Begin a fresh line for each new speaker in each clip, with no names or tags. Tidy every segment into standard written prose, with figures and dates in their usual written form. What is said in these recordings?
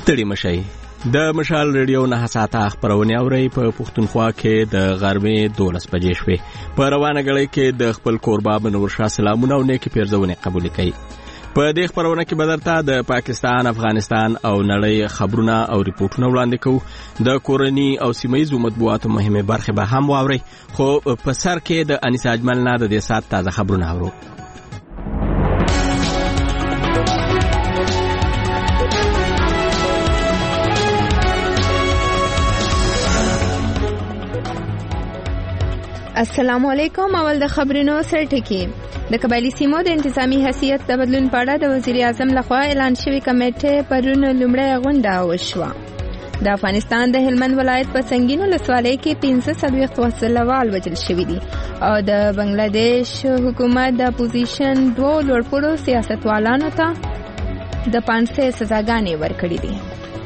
ستړي مشئ. د مشال ریډیو 9 ساعته خبرونه اوري په پښتونخوا کې د غرمې 12 بجې شوې. په روانه غړي کې د خپل کوربا بنور شاه سلامونه او نیکی پیرزونه قبول کړي. په دې خبرونه کې بدرته د پاکستان، افغانستان او نړۍ خبرونه او ریپورتونه وړاندې کوو. د کورني او سیمایي مطبوعاتو مهمه برخه به هم واوري، خو په سر کې د انیس اجمل نه د دې سات تازه خبرونه اورو.
السلام علیکم. اول د خبرونو سرټکی. د قبایلی سیمو د انتظامی حیثیت د بدلون په اړه د وزیر اعظم لخوا اعلان شوی کمیټه پرون لومړی غونډه وشوه. د افغانستان د هلمند ولایت په سنگینو لسوالۍ کې 15 وسلوال وژل شوي دي او د بنگلاديش حکومت د اپوزیشن 2 لوړپوړو سیاستوالانو ته د 500 سزاګانې ورکړې دي.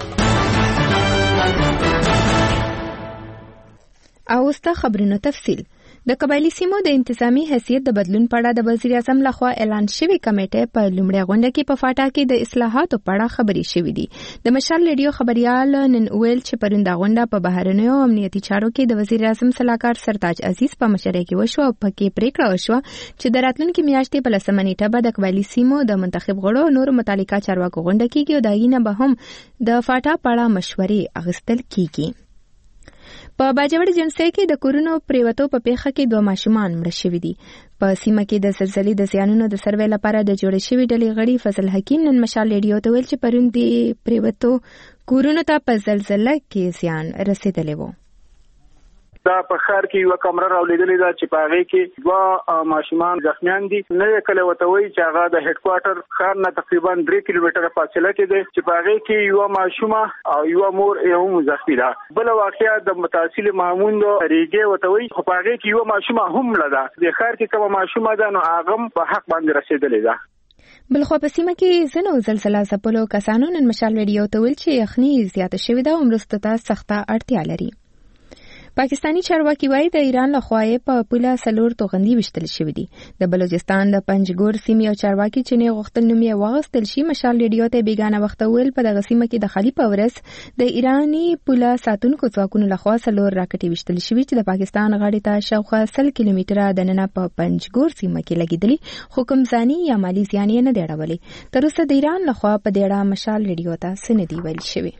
او اوس خبرونو تفصیل. د قبایلی سیمو د انتظامی حیثیت د بدلون په اړه د وزیر اعظم لخوا اعلان شوی کمیټه په لومړی غونډه کې په فاټا کې د اصلاحاتو په اړه خبرې شوې دي. د مشال ریډیو خبريال نن ویل چې پرونده غونډه په بهرنیو امنیتي چارو کې د وزیر اعظم صلاحکار سرتاج عزیز په مشرۍ کې وشو او پکې پریکړه وشوه چې د راتلونکي میاشتې په 10 نیټه به د قبایلی سیمو د منتخب غړو نور متعلقه چارواکو غونډه کېږي او داینه به هم د فاټا په اړه مشورې اخیستل کېږي. په باجوړ جنسي کې د کورونو پریوتو په پیښه کې 2 ماشومان مړ شوي دي. په سیمه کې د زلزلې د زیانونو د سروې لپاره د جوړ شوی ډلې غړي فضل حکیم نن مشال ریډیو ته ویل چې پرون د پریوتو کورونو ته په زلزلې کې زیان رسیدلی و.
دا په خار کې یو کمره راولېدلې ده چې په هغه کې 2 ماشومان زخمیان دي. نه کله وته وی چې هغه د هډ کوارټر خار نه تقریبا 3 کیلومتره فاصله کې ده چې په هغه کې یو ماشومه او یو مور هم زخمی ده. بل واقعیا د متأصل مامون ریګه وته وی په هغه کې یو ماشومه هم لده. د خار کې کوم ماشومه ده نو هغه په حق باندې رسیدلې ده.
بلخو په سیمه کې زنو زلزلہ ځپلو کسانو نن مشال ریډیو ته ویل چې یخني زیاته شوې ده او مرستو ته سخته اړتیا لري. پاکستانی چارواکي وايي د ایران لخوا په پوله سلور توغندي وشتل شوې دي. د بلوچستان د پنجګور سیمې او چارواکي چې نه غوښتل نوم یې واغستل شي مشال ریډیو ته بیگانه وخت ویل په دغه سیمه کې د خلی په ورځ د ایرانی پوله ساتونکو ځواکونو لخوا سلور راکټي وشتل شوي چې د پاکستان غاړې ته شاوخوا 100 کیلومتره د ننه په پنجګور سیمه کې لګیدلي خو کوم ځاني یا مالی زیان یې نه دی اړولی. تر اوسه د ایران لخوا په دې اړه مشال ریډیو ته څه نه دی ویل شوی.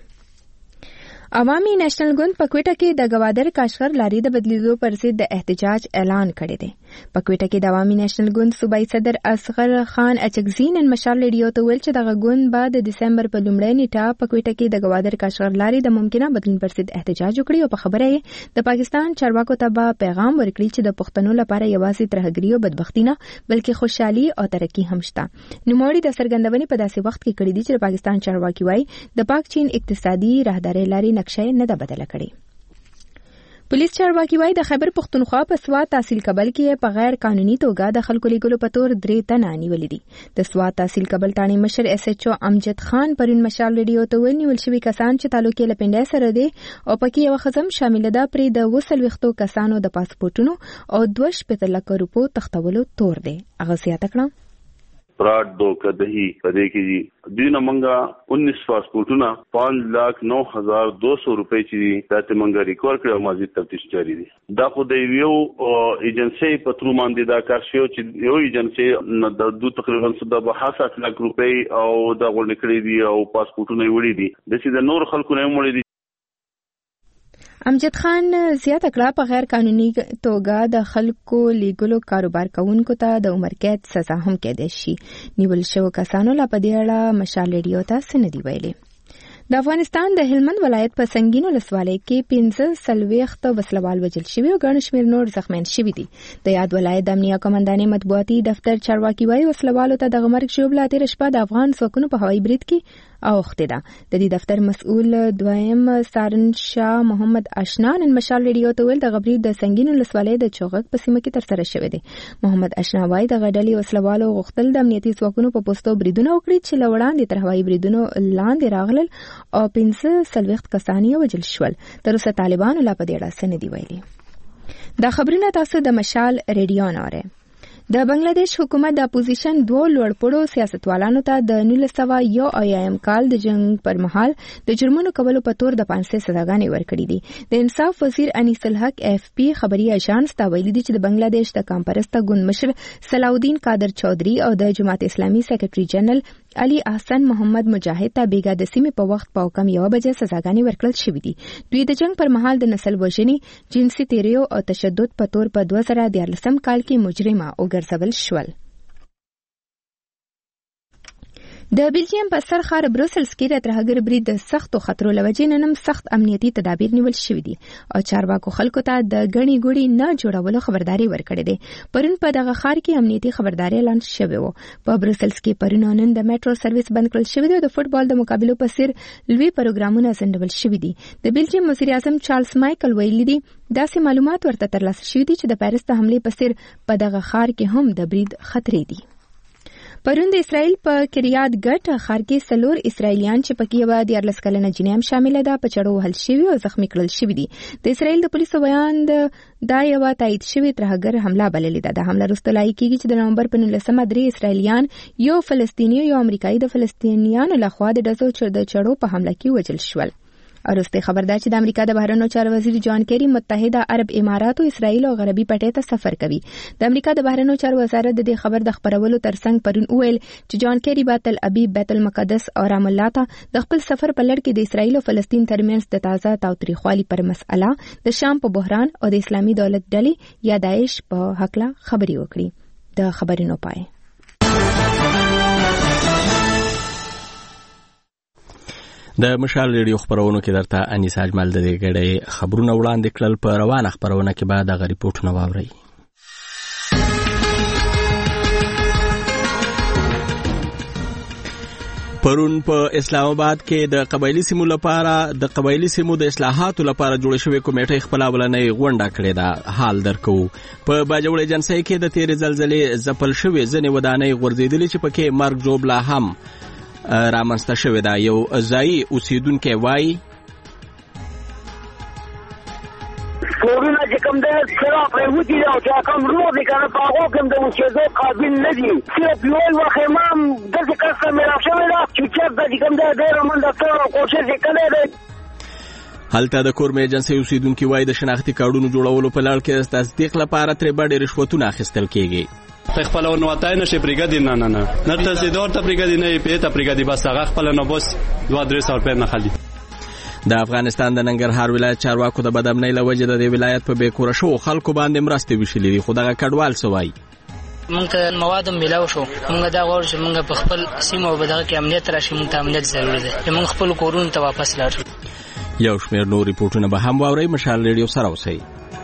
عوامي نېشنل ګوند په کوټه کې د گوادر کاشغر لاري د بدلیدو پر ضد د احتجاج اعلان کړی دی. په کوټه کې د عوامي نېشنل ګوند صوبایي صدر اصغر خان اچکزي نن مشال ریډیو ته ویل چې دغه ګوند به د دسمبر په لومړۍ نیټه په کوټه کې د گوادر کاشغر لاري د ممکنه بدلون پر ضد احتجاج وکړي او په خبره یې د پاکستان چارواکو ته به پیغام ورکړي چې د پښتنو لپاره یوازې ترهګري او بدبختی نه بلکې خوشحالي او ترقی هم شته. نوموړي د څرګندونې په داسې وخت کې کړې دي چې د پاکستان چارواکي وايي د پاک چین اقتصادي راهداري لاري نقشه نه ده بدله کړې. پولیس چارواکي وايي د خیبر پختونخوا په سوات تحصیل کابل کې په غیر قانوني توګه د خلکو لیږلو په تور 3 تنه نیولې دي. د سوات تحصیل کابل ټاڼې مشر اس ایچ او امجد خان پرون مشال ریډیو ته ونیول شوي کسان چې تعلق یې له پنډای سره دي او پکې یو خزم شامل ده پرې د 200 کسانو د پاسپورتونو او 2.5 لک روپو تختولو تور دی. هغه زیاته کړه
فراډ دوکدهی پدې کې دینه منګه 19 پاسپورتونه 5,09,200 روپۍ چې تاسو منګه ریکور کړو مازید تفتیش جاری دي. دا خو د یو ایجنسی په تر باندې دا کار شو چې یو ایجنسی د تقریبا 7 لک روپۍ او دا غوړل کړی دي او پاسپورتونه وړي دي د سې د نور خلکو نه وړي دي.
امجد خان زیاته کړه په غیر قانوني توګه د خلکو لیګلو کاروبار کوونکو ته د عمر قید سزا هم کېدای شي. نیول شوو کسانو لا په دې اړه مشال ریډیو ته څه نه دی ویلي. د افغانستان د هلمند ولایت په سنگینو لسوالۍ کې 15 وسلوال وژل شوي او ګڼ شمېر نور زخمیان شوي دي. د یاد ولایت د امنیه قومندانې مطبوعاتي دفتر چارواکي وايي وسلوالو ته د مرګ ژوبله تېره شپه د افغان ځواکونو په هوایي برید کې اوښتې ده. د دې دفتر مسؤل دویم سارنشاه محمد اشنا نن مشال ریډیو ته ویل د برید د سنگینو لسوالۍ د چوغک په سیمه کې ترسره شوی دی. محمد اشنا وايي د غډلې وسلوالو غوښتل د امنیتي ځواکونو په پوستو بریدونه وکړي چې له وړاندې تر هوایي بریدونو لاندې راغلل او 15 کسان یې وژل شول. تر اوسه طالبانو لا په دې اړه څه نه دي ویلي. دا خبرونه تاسو د مشال ریډیو نه اورئ. د بنگلاديش حکومت د اپوزیشن 2 لوړپوړو سیاستوالانو ته د 1901 کال د جنگ پر مهال د جرمونو کولو په تور د 500 سزاګانې ورکړې دي. د انصاف وزیر انیس الحق AFP خبري اژانس ته ویلي دي چې د بنگلاديش د کمپرسته ګوند مشر صلاح الدین قادر چودھری او د جماعت اسلامي سیکریټري جنرال علي احسن محمد مجاهد ته بیګا د سیمې په وخت په کم 1 بجې سزاګانې ورکړل شوې دي. دوی د جنگ پر مهال د نسل وژنې، جنسي تیریو او تشدد په تور په 2014 کال کې مجرمه وګرځول شول. د بیلجیم په سر ښار بروسلز کې د ترهګر برید د سختو خطرو له وجې نن هم سخت امنیتي تدابیر نیول شوي دي او چارواکو خلکو ته د ګڼې ګوڼې نه جوړولو خبرداري ورکړې ده. پرون په دغه ښار کې امنیتي خبرداري اعلان شوی و. په بروسلز کې پرون او نن د میټرو سرویس بند کړل شوی دی او د فوټبال د مقابلو په څیر لوی پروګرامونه ځنډول شوي دي. د بیلجیم وزیر اعظم چارلز مایکل ویلي دي داسې معلومات ورته ترلاسه شوي دي چې د پیرس د حملې په څیر په دغه ښار کې هم د برید خطرې دي. پرون د اسرائیل په کریات ګټ ښار کې 4 اسرائیلیان چې پکې یوه 14 کلنه جنۍ هم شامله ده په چړو وهل شوي او زخمي کړل شوي دي. د اسرائیل د پولیسو بیان دا یوه تایید شوې ترهګر حمله بللې ده. د حمله وروسته لایق کېږي چې د نومبر په 19 3 اسرائیلیان، یو فلسطیني یو امریکایي د فلسطینیانو لخوا د ډزو د چړو په حمله کې وژل شول. وروسته خبر ده چې د امریکا د بهرنیو چارو وزیر جان کیری متحده عرب امارات او اسرائیل او غربي پټې ته سفر کوي. د امریکا د بهرنیو چارو وزارت د دې خبر د خبرولو ترڅنګ پرون ویل چې جان کیری به تل ابیب، بیت المقدس او رام الله ته د خپل سفر په لړ کې د اسرائیل او فلسطین ترمنځ د تازه تاوتریخوالي پر مسأله، د شام په بحران او د اسلامي دولت ډلې یا داعش په حقله خبري وکړي. د خبرونو پای.
د مشال ریډیو خبرونو کې درته انیسا اجمل د دې غړې خبرونه وړاندې کړل. په روانه خبرونه کې بعد د ریپورتونه واوري. پرون په اسلام آباد کې د قبایلی سیمو د اصلاحاتو لپاره جوړ شوی کمیټې خپل اولنۍ غونډه کړې ده. حال درکو په باجوړ ایجنسی کې د تیر زلزلې زپل شوی ځنې ودانۍ غورځېدلې چې پکې مرګ جوړ هم رامنځته شوې ده. یو ځایي اوسیدونکی وایي
کورونه چې کوم دی سره پرېوتي دي او چې کوم روغ دي که نه په هغو کې هم د اوسېدو قابل نه دي. صرف یو وخت خیمه هم داسې کس ته میراث شوې ده چې چېرته چې کوم دی ډېره منډه ټول کوشش یې کړی دی.
هلته د کورم ایجنسۍ اوسیدونکي وایي د شناختي کارډونو جوړولو په لړ کې د تصدیق لپاره ترې بډې رشوتونه اخیستل کېږي.
خپل ونواتای نشي پرګدي نه ته دور ته پرګدي نه پیته پرګدي بس هغه خپل نه بس 2-3 روپے نه خالي.
د افغانستان د ننګرهار ولایت چارواکو د بدامنۍ له وجې د دې ولایت په بیکوره شو خلکو باندې مرستې وشلې دي. خو دغه کډوال څه وایي؟
مونږ ته مواد ملاو شو. مونږ دا غواړو چې مونږ په خپل سیمه او بدغه کې امنیت راشي. مونږ ته امنیت ضروري دی چې مونږ خپل کورونو ته واپس لاړ شو.
یو شمېر نور ریپورتونه به هم واورئ. مشال ریډیو سره اوسئ.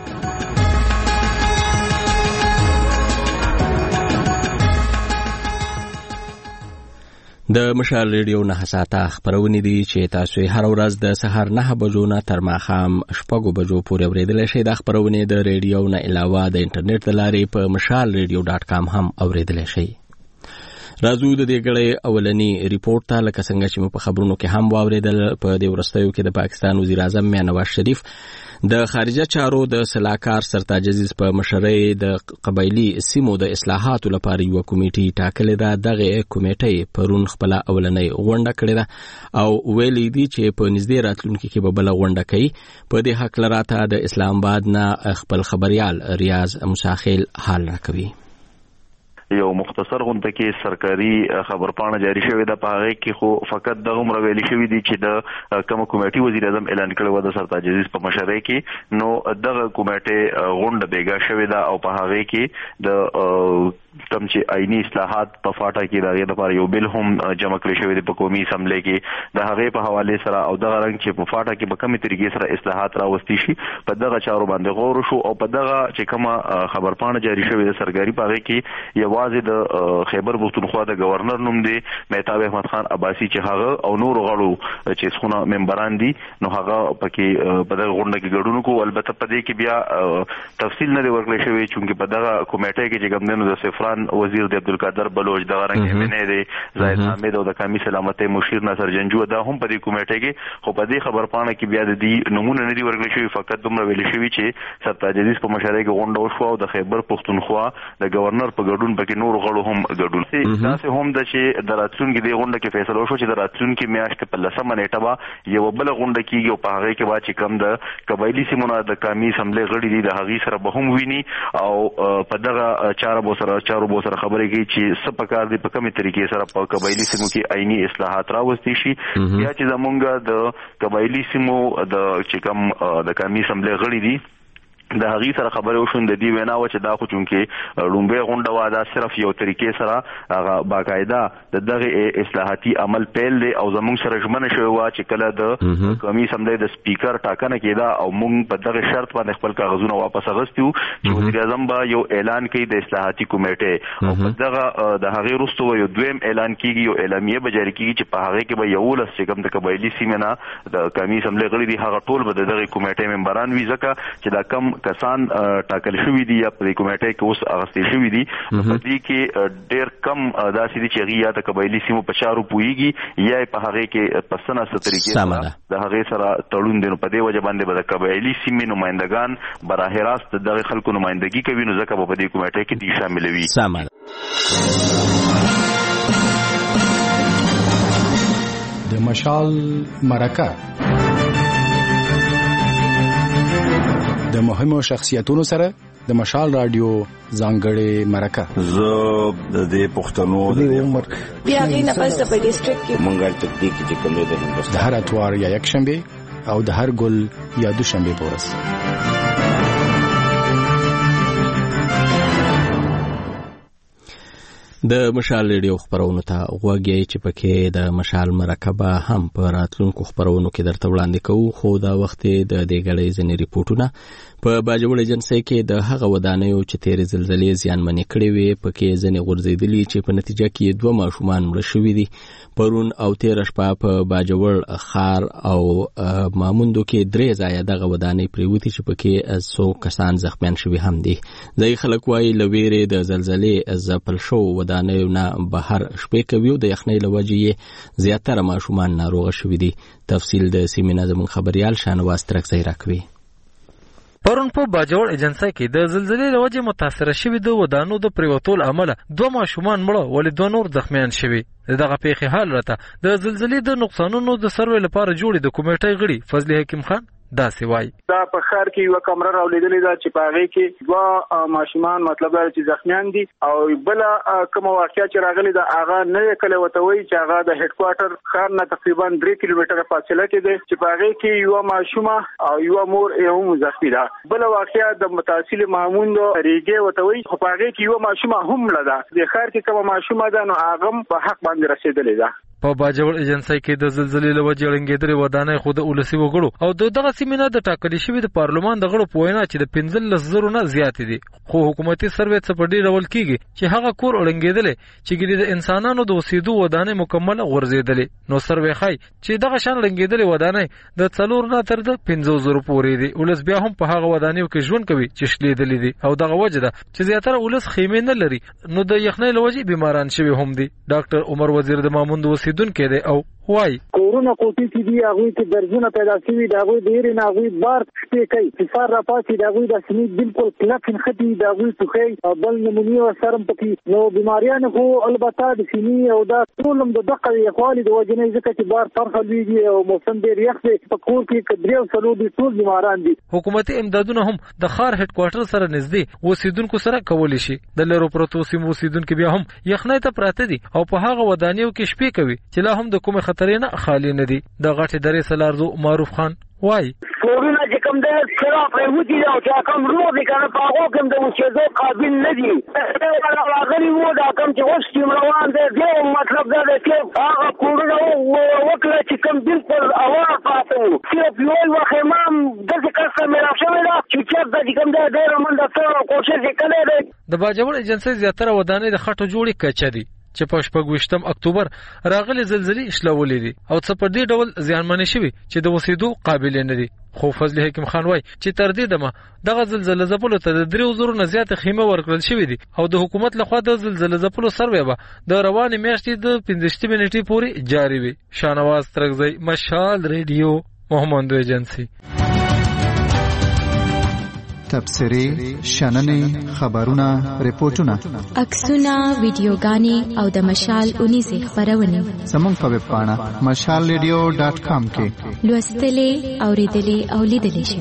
د مشال ریډیو 9 ساعته خبرونه دي چې تاسو هر ورځ د سهار 9 بجو نه تر ماښام 6 بجو پورې اوریدلای شئ. د خبرونه د ریډیو نه علاوه د انټرنیټ د لارې په mashalradio.com هم اوریدلای شئ. راځو د دې غړې اولنی ریپورت ته. لکه څنګه چې په خبرونو کې هم واوریدل، په دې ورستیو کې د پاکستان وزیر اعظم نواز شریف د خارجه چارو د سلاکار سرتاج عزیز په مشرۍ د قبایلی سیمو د اصلاحاتو لپاره یو کمیټه ټاکلې ده. دغه کمیټه پرون خپل اولنۍ غونډه کړې ده او ویلي دي چې په نږدې راتلونکي کې به بل غونډه کوي. په دې حق لراته د اسلام آباد نه خپل خبريال ریاض مساخیل حال راکوي.
یو مختصر غونډه کې سرکاري خبرپاڼه جاری شوې ده. په هغه کې خو فقط دغه ویلي شوی دی چې د کوم کمیټې وزیر اعظم اعلان کړی و د سرتاج عزیز په مشرۍ کې، نو دغه کمیټې غونډه بیګا شوې ده او په هغه کې د تم چې آئینی اصلاحات په فاټا کې دغه لپاره یو بل هم جمع کړی شوی دی په قومي اسمبلی کې. د هغه په حواله سره او دغه رنګ چې په فاټا کې په کومه طریقې سره اصلاحات راوستي شي په دغه چارو باندې غور شو او په دغه چې کومه خبرپاڼه جاری شوې ده سرکاري په هغه کې یوازې د خیبر پختونخوا د گورنر نوم دی مهتاب احمد خان عباسی چې هغه او نور غړو چې څونه ممبران دي نو هغه پکې په دغه غونډه کې ګډون کوي. البته په دې کې بیا تفصیل نه ورکړل شوی چې په دغه کمیټه کې چې ګمندنو د صفر طالبان وزیر د عبدالقادر بلوچ د رنګ منې دی زاهد حامد او د قومي سلامتۍ مشیر ناصر جنجو دا هم په دې کمیټه کې خو په دې خبرپاڼه کې بیا د دې نمونه نه دی ورکړل شوی فقط دومره ویل شوی چې سرتاج عزیز په مشرۍ کې غونډه وشوه او د خیبر پښتونخوا د گورنر په ګډون پکې نور غړو هم ګډون تاسو هم د چې د راتلونکي د غونډه کې فیصله وشو چې د راتلونکي میاشت په 10 نیټه به یو بل غونډه کیږي او په هغه کې به چې کم د قبایلی سیمونو د قومي اسمبلی غړي دي د هغې سره به هم ویني او په دغه چارو بو سره خبرې کوي چې څه پکار دي په کومه طریقې سره په قبایلی سیمو کې عیني اصلاحات راوستي شي یا چې زمونږ د قبایلی سیمو د چې کم د قومي اسمبلی غړي دي د هغې سره خبرې وشون د دې وینا و چې دا خو چونکې لومبۍ غونډه وه دا صرف یو طریقې سره هغه باقاعده د دغه اصلاحاتي عمل پیل دی او زموږ سره ژمنه شوې وه چې کله د قومي اسمبلی د سپیکر ټاکنه کېده او موږ په دغه شرط باندې خپل کاغذونه واپس اخیستي وو چې وزیر اعظم به یو اعلان کوي د اصلاحاتي کمیټې او په دغه د هغې وروسته به یو دویم اعلان کېږي یو اعلامیه به جاري کېږي چې په هغې کې به 11 چې کوم د قبایلي سیمې نه د قومي اسمبلی غړي دي هغه ټول به د دغې کمیټې ممبران وي ځکه چې دا کم کسان ټاکل شوي دي یا په کمیټه کې اوس اغستې شوي دي په دې کې ډېر کم داسې دي چې هغې یا د قبایلي سیمو په چارو پوهېږي یا په هغې کې په څه ناسته طریقې سره د هغې سره تړون دی نو په دې وجه باندې به د قبایلي سیمې نمایندګان براه راست د دغې خلکو نمایندګي کوي نو ځکه به په دې کمیټه کې دوی شاملوي.
د مشال مرکه د مهمو شخصیتونو سره د مشال رادیو ځانګړې مرکه
زه د دې پښتنو د عمر
بیا غي نه پس په ډیسټریکټ کې
منګل تکتیک چې کوم دی د هندستان
د هر اتوار یا یک شنبه او د هر ګل یا دوشنبه پورس
د مشال ریډیو خبرونو ته غوږی چې پکې د مشال مرکه هم په راتلونکو خبرونو کې درته وړاندې کوو خو دا وخت د دې غړې ځینې ریپورتونه په باجوړ ایجنسۍ کې د هغه ودانیو چې تیرې زلزلې زیانمنې کړې وې پکې ځینې غورځېدلي چې په نتیجه کې 2 ماشومان مړه شوي دي پرون او تیر شپه په باجوړ خار او ماموندو کې 3 ځایه دغه ودانۍ پریوتي چې پکې 100 کسان زخمیان شوي هم دي. ځای خلک وایي له ویرې د زلزلې ځپل شو ودانیو نه بهر شپې کوي او د یخنۍ له وجې یې زیاتره ماشومان ناروغه شوي دي. تفصیل د سیمې نه زموږ خبریال شانواز ترکزی راکوي.
پرون په باجوړ ایجنسۍ کې د زلزلې له وجې متاثره شوي د ودانو د پریوتو له امله 2 ماشومان مړه ولې 2 نور زخمیان شوي. دغه پیښې حال راته د زلزلې د نقصانونو د سروې لپاره جوړې د کمیټې غړي فضل حکیم خان داسې وایي.
دا په ښار کې یو کمره راولیدلې ده چې په هغې کې 2 ماشومان مطلب دا چې زخمیان دي او بل کومه واقعه چې راغلې ده هغه نه کله وته وایي چې هغه د هډ کوارټر ښار نه تقریبا 3 کیلومتره فاصله کې ده چې په هغې کې یو ماشومه او یو مور یې هم زخمي ده. بل واقعه د متصل ماموند ریګې وته وایي خو په هغې کې یو ماشومه هم مړه ده. د ښار کې کومه ماشومه ده نو هغه په حق باندې رسېدلې ده.
په باجوړ ایجنسۍ کې د زلزلې له وجې ړنګېدلې ودانۍ خو د ولسي وګړو او دغه سیمې نه د ټاکلې شوي د پارلمان د غړو په وینا چې د 15,000 نه زیاتې دي خو حکومتي سروې څه په ډېر ډول کېږي چې هغه کور ړنګېدلی چې ګیرې د انسانانو د اوسېدو ودانۍ مکمله غورځېدلې نو سروې ښایي چې دغه شان ړنګېدلې ودانۍ د 4 نه تر د 50,000 پورې دي. ولس بیا هم په هغه ودانیو کې ژوند کوي چې شلېدلې دي او دغه وجه ده چې زیاتره ولس خیمې نه لري نو د یخنۍ له وجې بیماران شوي هم دي. ډاکټر عمر وزیر د ماموند اوسېدونکی دی او
وای کورونه کوټې چې دی هغه کې درځونه پیدا شوي دا غوي ډیر نه غوي بار شپې کوي چې سار را پاتې دا غوي د سمې بالکل کلک خدي دا غوي توخي بل نمونی او سرم پکې نو بیماریان خو البته د سینې او دا ټولم د دقه یخوالي د وجنې ځکه چې بار فرخ لوي او موسم ډیر یخ دی په کور کې کډریو سلو دي ټول بیماران دي.
حکومتي امدادونه هم د خار هډ کوارټر سره نږدې اوسیدونکو سره کولی شي. د لرو پروتو سیمو اوسیدونکو بیا هم یخنۍ ته پراته دي او په هغه ودانیو کې شپې کوي چې لا هم د کومه خطرې نه خالی نه دي. د غټې درې سلارزو معروف خان وای
کورونه چې کوم د سره پرېوتي او چې کوم روغ دي کنه په هغه کوم د اوسېدو قابل نه دي راغلي وو دا کوم چې اوس تیم روان دی دی مطلب دا دی چې هغه کورونه وکړه چې کوم بالکل اواز پاتې وو چې یو وخت امام دغه کسه مې راښوي دا چې د کوم د ډېر منډه سره کوشش وکړي.
د باجوړ ایجنسۍ زیاتره ودانۍ د خټو جوړې کچې دي چې په 28 اکتوبر راغلي زلزلې شلولې دي او څه په دې ډول زیانمنې شوي چې د وسیدو قابل نه دي. خو فضل حکیم خان وایي چې تر دې دمه دغه زلزلې ځپلو ته د 3000 نه زیات خیمه ورکړل شوې دي او د حکومت لخوا د زلزلې ځپلو سروې به د روانې میاشتې د 15 نیټې پورې جاری وي. شاهنواز ترکزی، مشال ریډیو، محمد ایجنسی.
تبصرې، شننې، خبرونه، ریپورتونه،
عکسونه، ویډیوګانې او د مشال 19 خبرونه
زموږ په ویب پاڼه mashalradio.com کې
لوستلې، اوریدلې او لیدلې شئ.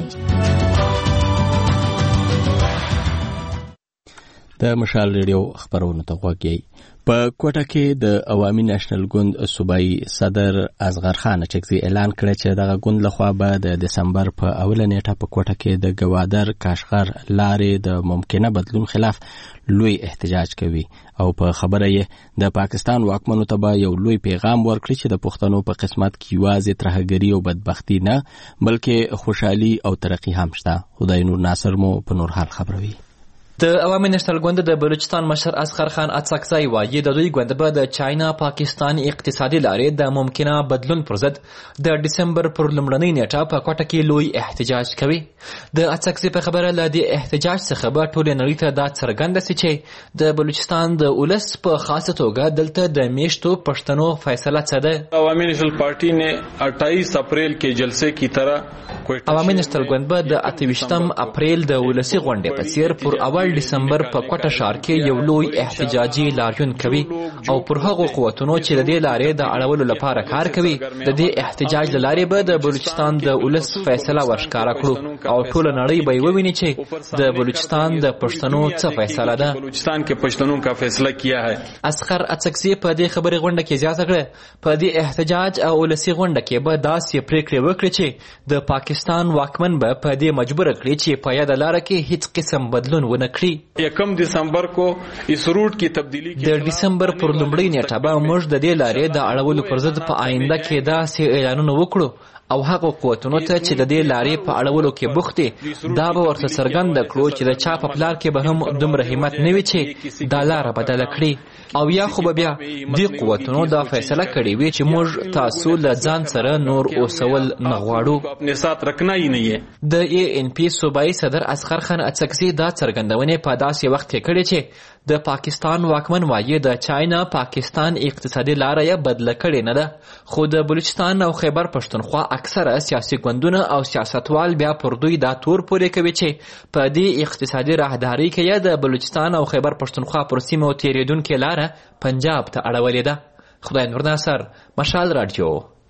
د مشال ریډیو خبرونه ته غوږ یې. په کوټه کې د عوامي نېشنل ګوند صوبایي صدر اصغر خان اچکزي اعلان کړی چې دغه ګوند لخوا به د دسمبر په اوله نیټه په کوټه کې د ګوادر کاشغر لارې د ممکنه بدلون خلاف لوی احتجاج کوي او په خبره یې د پاکستان واکمنو ته به یو لوی پیغام ورکړي چې د پښتنو په قسمت کې یوازې ترهګري او بدبختي نه بلکې خوشحالي او ترقي هم شته. خدای نور ناصر مو په نور حال خبروي.
د عوامي نېشنل ګوند د بلوچستان مشر اصغر خان اڅکزی وایي د دوی ګوند به د چاینا پاکستان اقتصادي لارې د ممکنه بدلون پر ضد د دسمبر پر لومړنۍ نیټه په کوټه کې لوی احتجاج کوي. د اڅکزی په خبره له دې احتجاج څخه به ټولې نړۍ ته دا څرګنده سي چې د بلوچستان د ولس په خاصه توګه دلته د میشتو پښتنو فیصله څه ده.
عوامي نېشنل پارټي نے 28 اپریل کې جلسے کی طرح
عوامي نېشنل ګوند به د 28 اپریل د ولسی غونډې په څیر پر اول دسمبر په کوټه ښار کې یو لوی احتجاجي لاریون کوي او پر هغو قوتونو چې د دې لارې د اړولو لپاره کار کوي د دې احتجاج له لارې به د بلوچستان د ولس فیصله ورښکاره کړو او ټوله نړۍ به وویني چې د بلوچستان د پښتنو څه فیصله ده.
بلوچستان کې پښتنو کا فیصله کیا ہے.
اصغر اڅکزي په دې خبرې غونډه کې زیاته کړه په دې احتجاج او ولسی غونډه کې به داسې پریکړې وکړي چې د پاکستان واکمن به په دې مجبور کړي چې په یاد لاره کې هیڅ قسم بدلون ونه کړي.
1 دسمبر کو اس روٹ کی تبدیلی کی
د دسمبر پر لومړۍ نیټه به موږ د دې لارې د اړولو پر ضد په آینده کې داسې اعلانونه وکړو او هغه قوتونو ته چې د دې لارې په اړولو کې بوخت دي دا به ورته څرګنده کړو چې د چا په پلار کې به هم دومره همت نه وي چې دا لاره بدله کړي او یا خو به بیا دې قوتونو دا فیصله کړې وي چې موږ تاسو له ځان سره نور اوسول نه غواړو.
خپل سات رکھنا یې نه یې.
د ANP صوبایي صدر اصغر خان اڅکزي دا څرګندونه په داسې وخت کې کړې چې د پاکستان واکمن وایي د چاینا پاکستان اقتصادي لاره یې بدله کړې نه ده خو د بلوچستان او خیبر پښتونخوا اکثره سیاسي ګوندونه او سیاستوال بیا پر دوی دا تور پورې کوي چې په دې اقتصادي راهداري کې د بلوچستان او خیبر پښتونخوا پر سیمو تیریدونکې لاره پنجاب ته اړولې ده. خدای نور ناصر، مشال رادیو،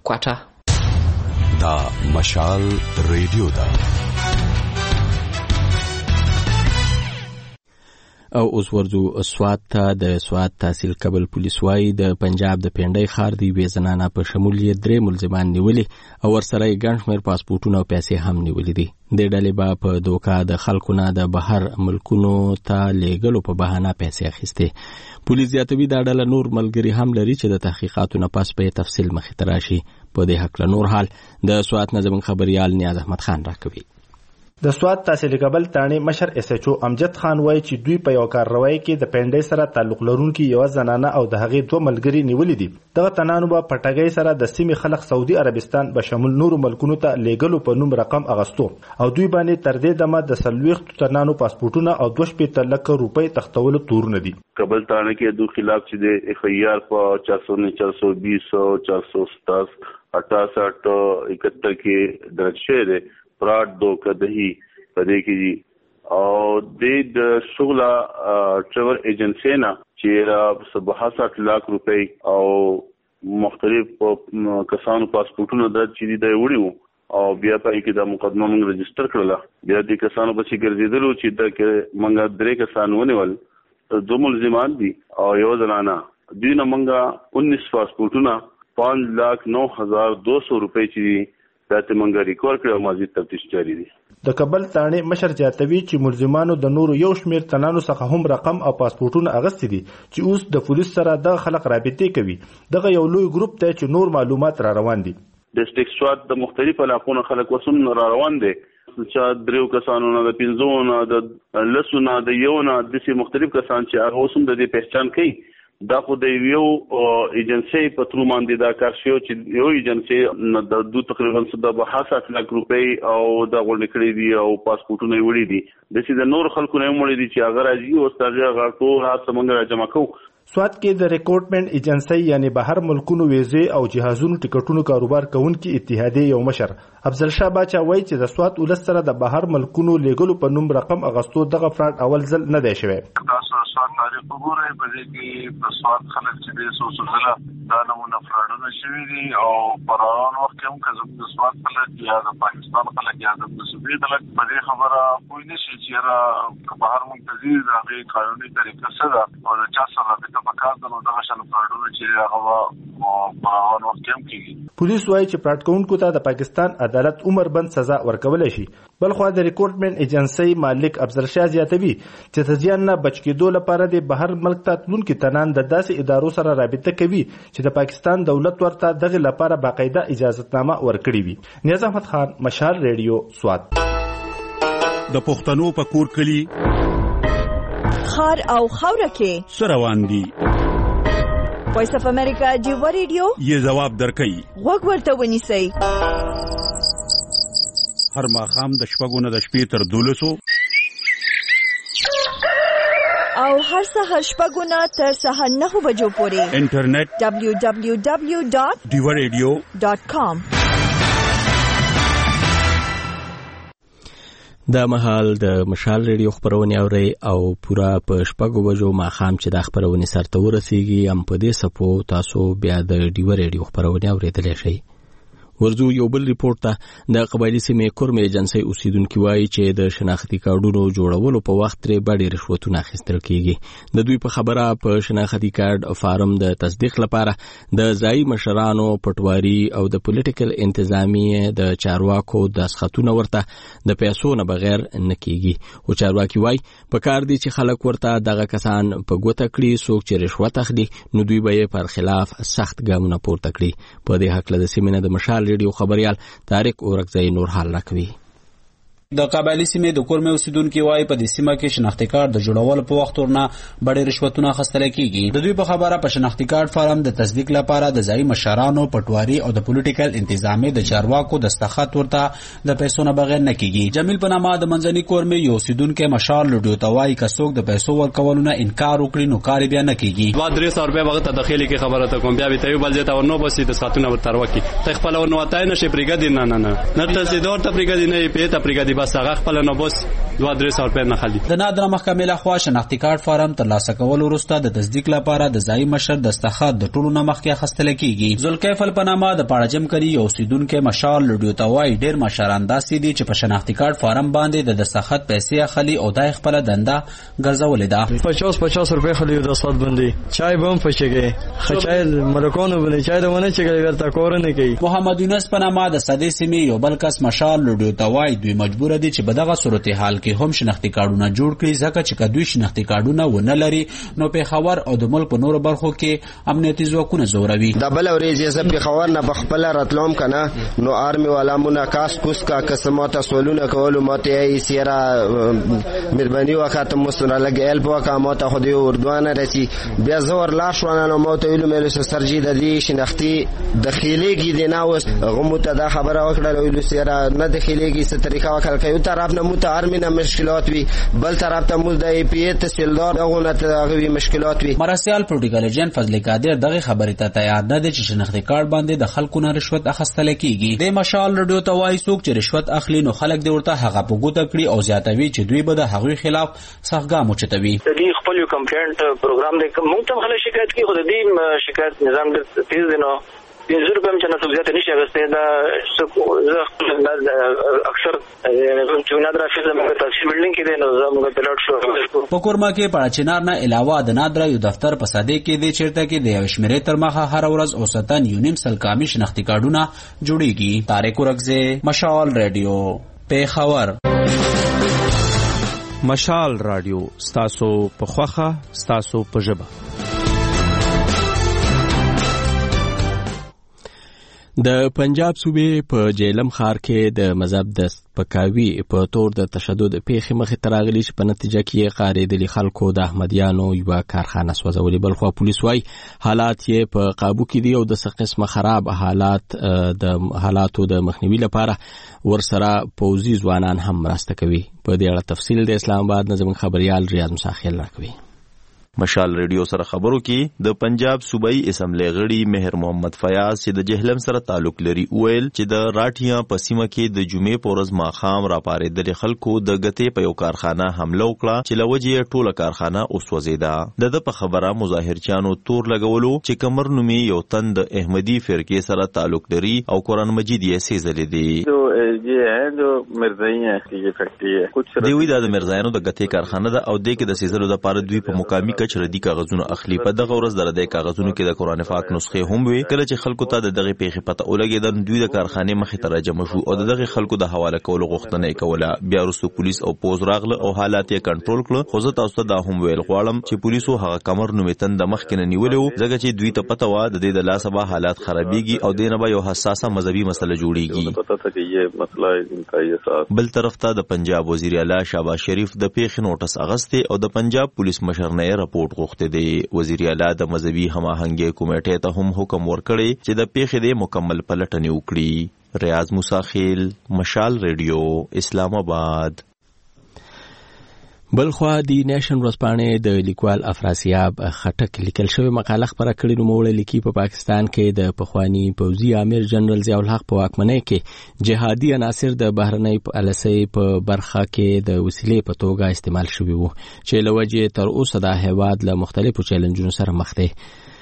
کوټه.
دا مشال ریډیو ده.
او اوس ورځو سوات ته. د سوات تحصیل کابل پولیس وایي د پنجاب د پنډۍ ښار د یوې زنانه په شمول یې 3 ملزمان نیولي او ورسره یې ګڼ شمېر پاسپورټونه او پیسې هم نیولي دي. دې ډلې به په دوکه د خلکو نه د بهر ملکونو ته لیږلو په بهانه پیسې اخیستې. پولیس زیاتوي دا ډله نور ملګري هم لري چې د تحقیقاتو نه پس به تفصیل مخې ته راشي. په دې هکله نور حال د سوات نه زموږ خبریال نیاز احمد خان راکوي.
د سوات تحصیل کابل تانې مشر SHO امجد خان وایي چې دوی په یو کارروای کې د پنډۍ سره تعلق لرونکي یو زنانه او د هغې 2 ملګري نیولي دي. دغه تنانو به پټګۍ سره د سیمې خلک سعودي عربستان به شمول نورو ملکونو ته لیږلو په نوم رقم اغستو او دوی باندې تر دې دمه د 40 تنانو پاسپورټونه او 2.5 لک روپۍ تختولو تورونه دي.
کابل تانې کې دوه خلاف چې د FIR په 420 427 68 71 کې درج شوی دی. فراډ دوکدهي پدې کې او د شغله ټریول ایجنسی نه چې 67 لک روپۍ او مختلف کسانو پاسپورټونه د چې د وړیو او بیا په کې د مقدمه موږ رجستر کړل. بیا د کسانو په چې ګرځیدلو چې د موږ 3 کسان ونیول 2 ملزمان دي او یو زنانه دوی نه موږ 19 پاسپورټونه 5,09,200 روپۍ چې داته منګه ریکور کړو مازید تفتیش جاری دي.
د کابل تانې مشر جاتوي چې ملزمانو د نورو یو شمیر تنانو څخه هم رقم او پاسپورټونه اغستې دي چې اوس د پولیس سره د خلک رابطې کوي. دغه یو لوی ګروپ ته چې نور معلومات را روان دي.
د ډیسټریکټ سوات د مختلفو علاقو خلک وسوم را روان دي چې 3 کسانو نه د 5 نه د لسونه د یو نه د مختلف کسان چې هغه وسوم د دې پہچان کوي دا خو د یو ایجنسی په تر باندې دا کار شو چې یو ایجنسی د دوه تقریبا 7 لک روپۍ او د غونډې دي او پاسپورتونه وړي دي د سې د نور خلکو نه مړي دي چې هغه راځي او ستاسو هغه ټول هڅه موږ را جمع کوو.
سوات کې د ریکروټمنټ ایجنسی یعنی بهر ملکونو ویزې او جهازونو ټیکټونو کاروبار کوونکي اتحادیه یو مشر افضل شاه باچا وایي چې د سوات ولس سره د بهر ملکونو لیګلو په نوم رقم اغستو دغه فراډ اول ځل نه دی شوی.
تاسو سوات تاریخ وګورئ په دې کې په سوات خلک چې د سوسوزله دا نمونه فراډونه شوي دي او په روان وخت کې هم که د سوات خلک یا د پاکستان خلک یا د صوبې خلک په دې خبره پوه نه شي چې را بهر منتظر د هغې قانوني طریقه څه ده او د چا سره رابطه پکار ده نو دغه شان فراډونه چې هغه په روان وخت کې هم کېږي.
پولیس وایي چې فراډ کوونکو ته د پاکستان عدالت عمر بند سزا ورکولی شي. بلخوا د ریکروټمنټ ایجنسی مالک افضل شاه زیاتوي چې د زیان نه بچ کېدو لپاره د بهر ملک ته تلونکي تنان د داسې ادارو سره رابطه کوي چې د پاکستان دولت ورته دغه لپاره باقاعده اجازهتنامه ورکړي وي. نیاز احمد خان، مشال ریډیو، سوات.
د پښتنو په کور کلی
خار او خوره کې
سروان دي.
وایس اف امریکا ډیو ریډیو
یې جواب درکړي.
وګ ورته ونیسئ.
هر ماښام د شپږو نه د شپې تر 12
او هر سهار شپږو نه تر سهار 9 بجو پورې
انټرنیټ
www.diwaradio.com.
دا مهال د مشال ریډیو خبرونه اوري او پورا په شپږو بجو ماښام چې د خبرونه سرته ورسیږي هم په دې سپو تاسو بیا د ډیو ریډیو خبرونه اوریدلی شئ. ورځو یو بل ریپورت ته د قبایلی سیمې کورم ایجنسی اوسیدونکو وایي چې د شناختی کارډونو جوړولو په وخت ترې ډېر رشوتونه اخیستل کیږي. د دوی په خبره په شناختی کارډ فارم د تصدیق لپاره د ځایي مشرانو پټواري او د پولیټیکل انتظامیه د چارواکو دستخطونه ورته د پیسو نه بغیر نه کیږي. او چارواکي وایي په کار دي چې خلک ورته دغه کسان په ګوته کړي څوک چې رشوت اخلي نو دوی به پر خلاف سخت ګامونه پورته کړي. په دې حق له سیمې د مشال ریډیو خبريال طارق اورکزئی نور حال راکوي.
د قبایلی سیمې د کورمې اوسیدونکو وايي په دې سیمه کې شناختی کارت د جوړولو په وخت ورنه ډېر رشوتونه اخیستل کیږي. د دوی په خبره په شناختی کارت فارم د تصدیق لپاره د ځایي مشرانو پټواري او د پولیټیکل انتظامیه د چارواکو دستخط ورته د پیسو نه بغیر نه کیږي. جمیل په نامه د منځني کورمې یو اوسیدونکو مشال لډیو ته وايي که څوک د پیسو ورکولو نه انکار وکړي نو کار بیا نه کیږي.
200 روپیا وخت د داخلي کې خبره ته کوم بیا به ته بل ځای ته ورنو بسې د ساتونه ورته وکي ته خپل ورنو وتاي نشي پرګدي نه ته سیدور ته پرګدي نه پیته پرګدي بس هغه خپل نه بس 200 روپیا نه خالي. د
نادره محکمې لخوا شناختی کارت فارم ترلاسه کول وروسته د تصدیق لپاره د ځایي مشر دستخط د ټولو نه مخکې اخیستل کیږي. ذوالکیفل په نامه د پاړجم کری یو اوسیدونکو مشال لډیو ته وايي ډېر مشران داسې دي چې په شناختی کارت فارم باندې د دستخط پیسې اخلي او دای خپل دنده ګرځولې ده.
50 روپیا خالي د دستخط باندې چای بم فشګي خچای ملکونو باندې چای دونه چې ورته کور نه کوي.
محمد یونس په نامه د صدې سیمې یو بل کس مشال لډیو ته وايي دوی مجبور دي چې په دغه صورتحال کې هم شناختی کارډونه جوړ کړي ځکه چې کدوې شناختی کارډونه ونه لري نو په خبر او د ملک په نورو برخو کې امنیتي ځواکونه زوروي.
د بل ورځې زه په خبر نه بخپل راتلوم کنه نو آرمي والا مونږه کاس کوس کا قسمات سوالونه کول ماته ای سیرا مهرباني وخت مسره لګل په کا ماته خو دی اردوانه رسی بیا زور لا شوانه نو ماته ویلو مې له سرجی د دې شناختی داخليږي د ناوس غموته دا خبره وکړه ویلو سیرا نه داخليږي ست طریقه وکړ کوي طرف نه مت آرمي نه مشکلات وي بل طرف ته مول د ای پی تحصیلدار دغه غوي مشکلات وي.
مرسیال پروتوکول ایجنټ فضل قادر دغه خبره ته تیار نه دي چې شناختی کارت باندې د خلکو نه رشوت اخیستل کیږي. د مشال رډیو ته وایي څوک چې رشوت اخلي نو خلک د ورته هغه په ګوته کړي او زیاتوي چې دوی به د هغوی خلاف سخت ګام اوچتوي.
د دې خپل یو کمپلینټ پروګرام د موږ ته خلک شکایت کوي خو د دې شکایت نظام د تیز دی نو زر په چنه سوزیات نشي غسته دا اکثر چې نادر افیز موږ تاسیس بلډینګ کې دی نو زموږ پلوټ شو.
په کورما کې پړاچینار نه علاوه د نادر یو دفتر په ساده کې دی چیرته کې د یوشمرې تر مخه هر ورځ اوسطن یو نیم سل کامي شناختی کارډونه جوړیږي. طارق اورکزئی، مشال ریډیو، پیښور.
مشال رادیو ستاسو په خوخه ستاسو په ژبه.
د پنجاب صوبې په جیلم ښار کې د مذهب د سپکاوي په تور د تشدد پیښې مخې ته راغلي چې په نتیجه کې یې غارېدلي خلکو د احمدیانو یوه کارخانه سوځولې. بلخوا پولیس وایي حالات یې په قابو کې دي او د څه قسمه خراب حالاتو د مخنیوي لپاره ورسره پوځي ځوانان هم مرسته کوي. په دې اړه تفصیل د اسلام آباد نه زموږ خبريال ریاض مساخیل راکوي.
مشال ریډیو سره خبرو کې د پنجاب صوبایي اسمبلی غړي مهر محمد فیاض چې د جهلم سره تعلق لري ویل چې د راټیا په سیمه کې د جمعې په ورځ ماښام راپارېدلي خلکو د ګتې په یو کارخانه حمله وکړه چې له وجې یې ټوله کارخانه وسوځېده. د په خبره مظاهرچیانو تور لګولو چې کمر نومي یو تن د احمدي فرقې سره تعلق لري او قرآن مجید یې سیزلې دي. دوی د مرزایانو د ګتې کارخانه ده او د کې د سیزلو لپاره دوی په مقامي چردي کاغذونه اخلي. په دغه ورځ د دې کاغذونو کې د قرآن پاک نسخې هم وي. کله چې خلکو ته د دغه پیښې پته ولګېدل دوی د کارخانې مخې ته راجمع شو او دغه خلکو د حواله کولو غوښتنه یې کوله. بیا وروسته پولیس او پوز راغله او حالات یې کنټرول کړل. خو زه تاسو ته دا هم ویل غواړم چې پولیسو هغه کمر نومې تن د مخکې نه نیولی و ځکه چې دوی ته پته وه د دې د لاسه به حالات خرابېږي او دې نه به یو حساسه مذهبي مسله جوړېږي. بل طرف ته د پنجاب وزیر اعلی شهباز شریف د پیښې نوټس اغستی او د پنجاب پولیس مشر نه رپورټ غوښته دی. وزیر اعلی د مذهبي هماهنګۍ کمیټې ته هم حکم ورکړی چې د پیښې د مکمل پلټنې وکړي. ریاض مساخیل، مشال ریډیو، اسلام آباد. بلخوا دی نیشن ورځپاڼې د لیکوال افراسیاب خټک لیکل شوی مقاله خپره کړې. نوموړی لیکي په پاکستان کې د پخوانی پوځي امیر جنرال ضیاء الحق په واکمنۍ کې جهادي عناصر د بهرنۍ پالیسۍ په برخه کې د وسیلې په توګه استعمال شوي وو چې له وجې تر اوسه د هیواد له مختلفو چیلنجونو سره مخ دی.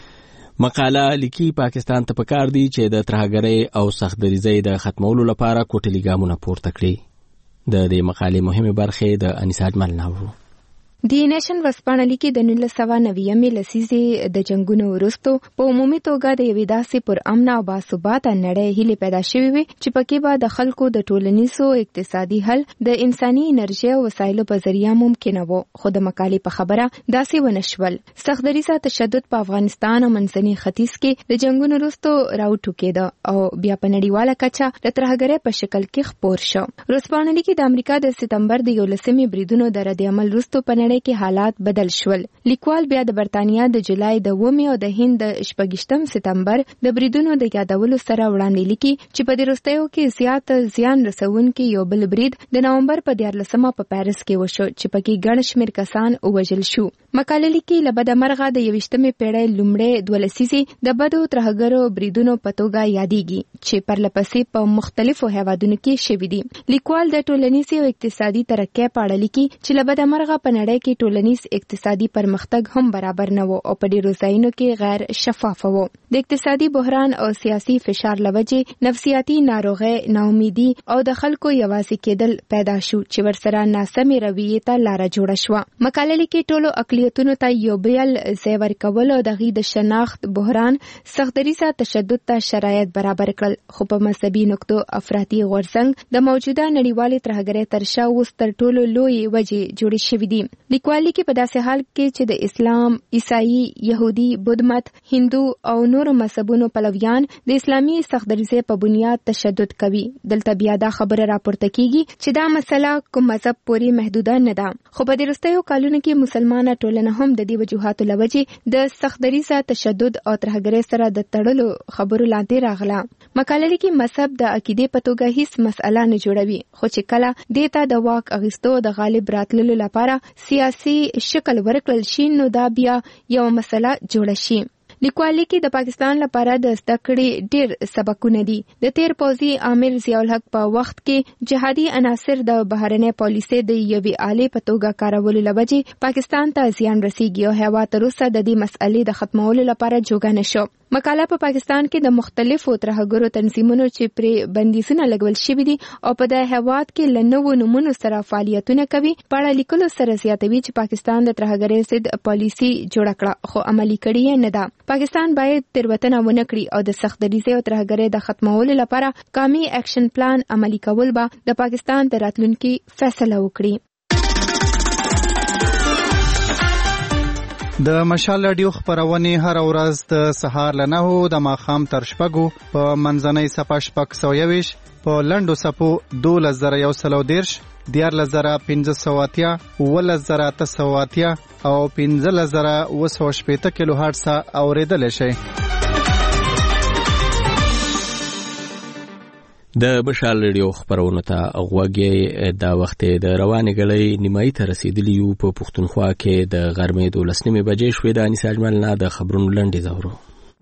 مقاله لیکي پاکستان ته پکار دی چې د ترهګرۍ او سختدریزۍ د ختمولو لپاره کوټلي ګامونه پورته کړي. د دې مقالې مهمه برخه د انیسا اجمل ناوړو.
دی نیشن ورځپاڼه لیکي د 1990 لسیزې د جنگونو وروسته په عمومي توګه د یوې داسې پر امن او باثباته نړۍ هیلې پیدا شوې وي چې پکې به د خلکو د ټولنیزو اقتصادي حل د انساني انرژي او وسایلو په ذریعہ ممکن وو. خو د مقالې په خبره داسې ونشول. سختدریزه تشدد په افغانستان او منځني ختیځ کې د جنگونو وروسته راوټوکېده او بیا په نړیواله کچه د ترهګرۍ په شکل کې خپور شو. ورځپاڼه لیکي د امریکا د سپتمبر د 11 بریدونو د رد عمل وروسته په کې حالات بدل شول. لیکوال بیا د برتانیا د جولای د 9 او د هند د 28 سپتمبر د بریدونو د یادولو سره وړاندې لیکي چې په دې وروستیو کې زیات زیان رسونکي یو بل برید د نومبر په 14 په پاریس کې وشو چې پکې ګڼ شمېر کسان ووژل شو. مقاله لیکي له بده مرغه د 21مې پیړۍ لومړۍ 2 لسیزې د بدو ترهګرو بریدونو په توګه یادېږي چې پرلپسې په مختلفو هیوادونو کې شوي دي. لیکوال د ټولنیزي او اقتصادي ترقۍ په اړه لیکي چې له بده مرغه په نړۍ کې ټولنیز اقتصادي پرمختګ هم برابر نه وو او په ډیرو ځایونو کې غیر شفاف وو. د اقتصادي بحران او سیاسي فشار لوجې نفسیاتي ناروغۍ، ناامیدي او د خلکو یوازې کېدل پیدا شو چې ورسره ناسمې رویې ته لاره جوړه شوه. مقاله لیکي ټولو اقلیتونو ته یو بل ځای ورکول او دغه د شناخت بحران سختدریزه تشدد ته شرایط برابر کړل. خو په مذهبي نقطو افراطي غورځنګ د موجوده نړیوالې ترهګرۍ تر شا اوس تر ټولو لوی وجې جوړې شوې دي. لیکوال لیکي په داسې حال کې چې د اسلام، عیسائی، يهودي، بودمت، هندو او نورو مذهبونو پلویان د اسلامي سختدریزۍ په بنیاد تشدد کوي. دلته بیا دا خبره راپورته کیږي چې دا مسله کوم مذهب پورې محدوده نه ده. خو په دې وروستیو کلونو کې مسلمانه ټولنه هم د دې وجوهاتو له وجې د سختدریزه تشدد او ترهګرۍ سره د تړلو خبرو لاندې راغله. مقاله لیکي مذهب د عقیدې په توګه هیڅ مسله نه جوړوي، خو چې کله دې ته د واک اخیستو د غالب راتللو لپاره سیاسي شکل ورکړل شي نو دا بیا یو مسله جوړه شي. لیکوال لیکي د پاکستان لپاره د زده کړې ډېر سبقونه دي. د تیر پوځي امیر ضیاء الحق په وخت کې جهادي عناصر د بهرنۍ پالیسۍ د یوې آلې په توګه کارولو له وجې پاکستان ته زیان رسیږي او هیواد تر اوسه د دې مسئلې د ختمولو لپاره جوګه نه شو. مقاله په پاکستان کې د مختلفو ترهګرو تنظیمونو چې پرې بندیزونه لګول شوي دي او په د هیواد کې له نوو نومونو سره فعالیتونه کوي په اړه لیکلو سره زیاتوي چې پاکستان د ترهګرۍ ضد پالیسي جوړه کړه خو عملي کړې یې نه ده. پاکستان باید تېروتنه ونه کړي او د سختدریزۍ او ترهګرۍ د ختمولو لپاره قومي اکشن پلان عملي کول به د پاکستان د راتلونکي فیصله وکړي.
د مشال رادیو خبرونه هر ورځ د سهار له 9 د ماښام تر 6 په منځنۍ صفه 620 په لنډو صفو 2110 14580 11980 او 15980 کیلو هرتز اوریدل شي.
د مشال رادیو خبرونه ته غوږی دا وخت د روانې غړې نیمایي ته رسیدلی یو په پښتونخوا کې د غرمې 12 بجې شوې د انیس اجمل نه د خبرونو لنډې دورو.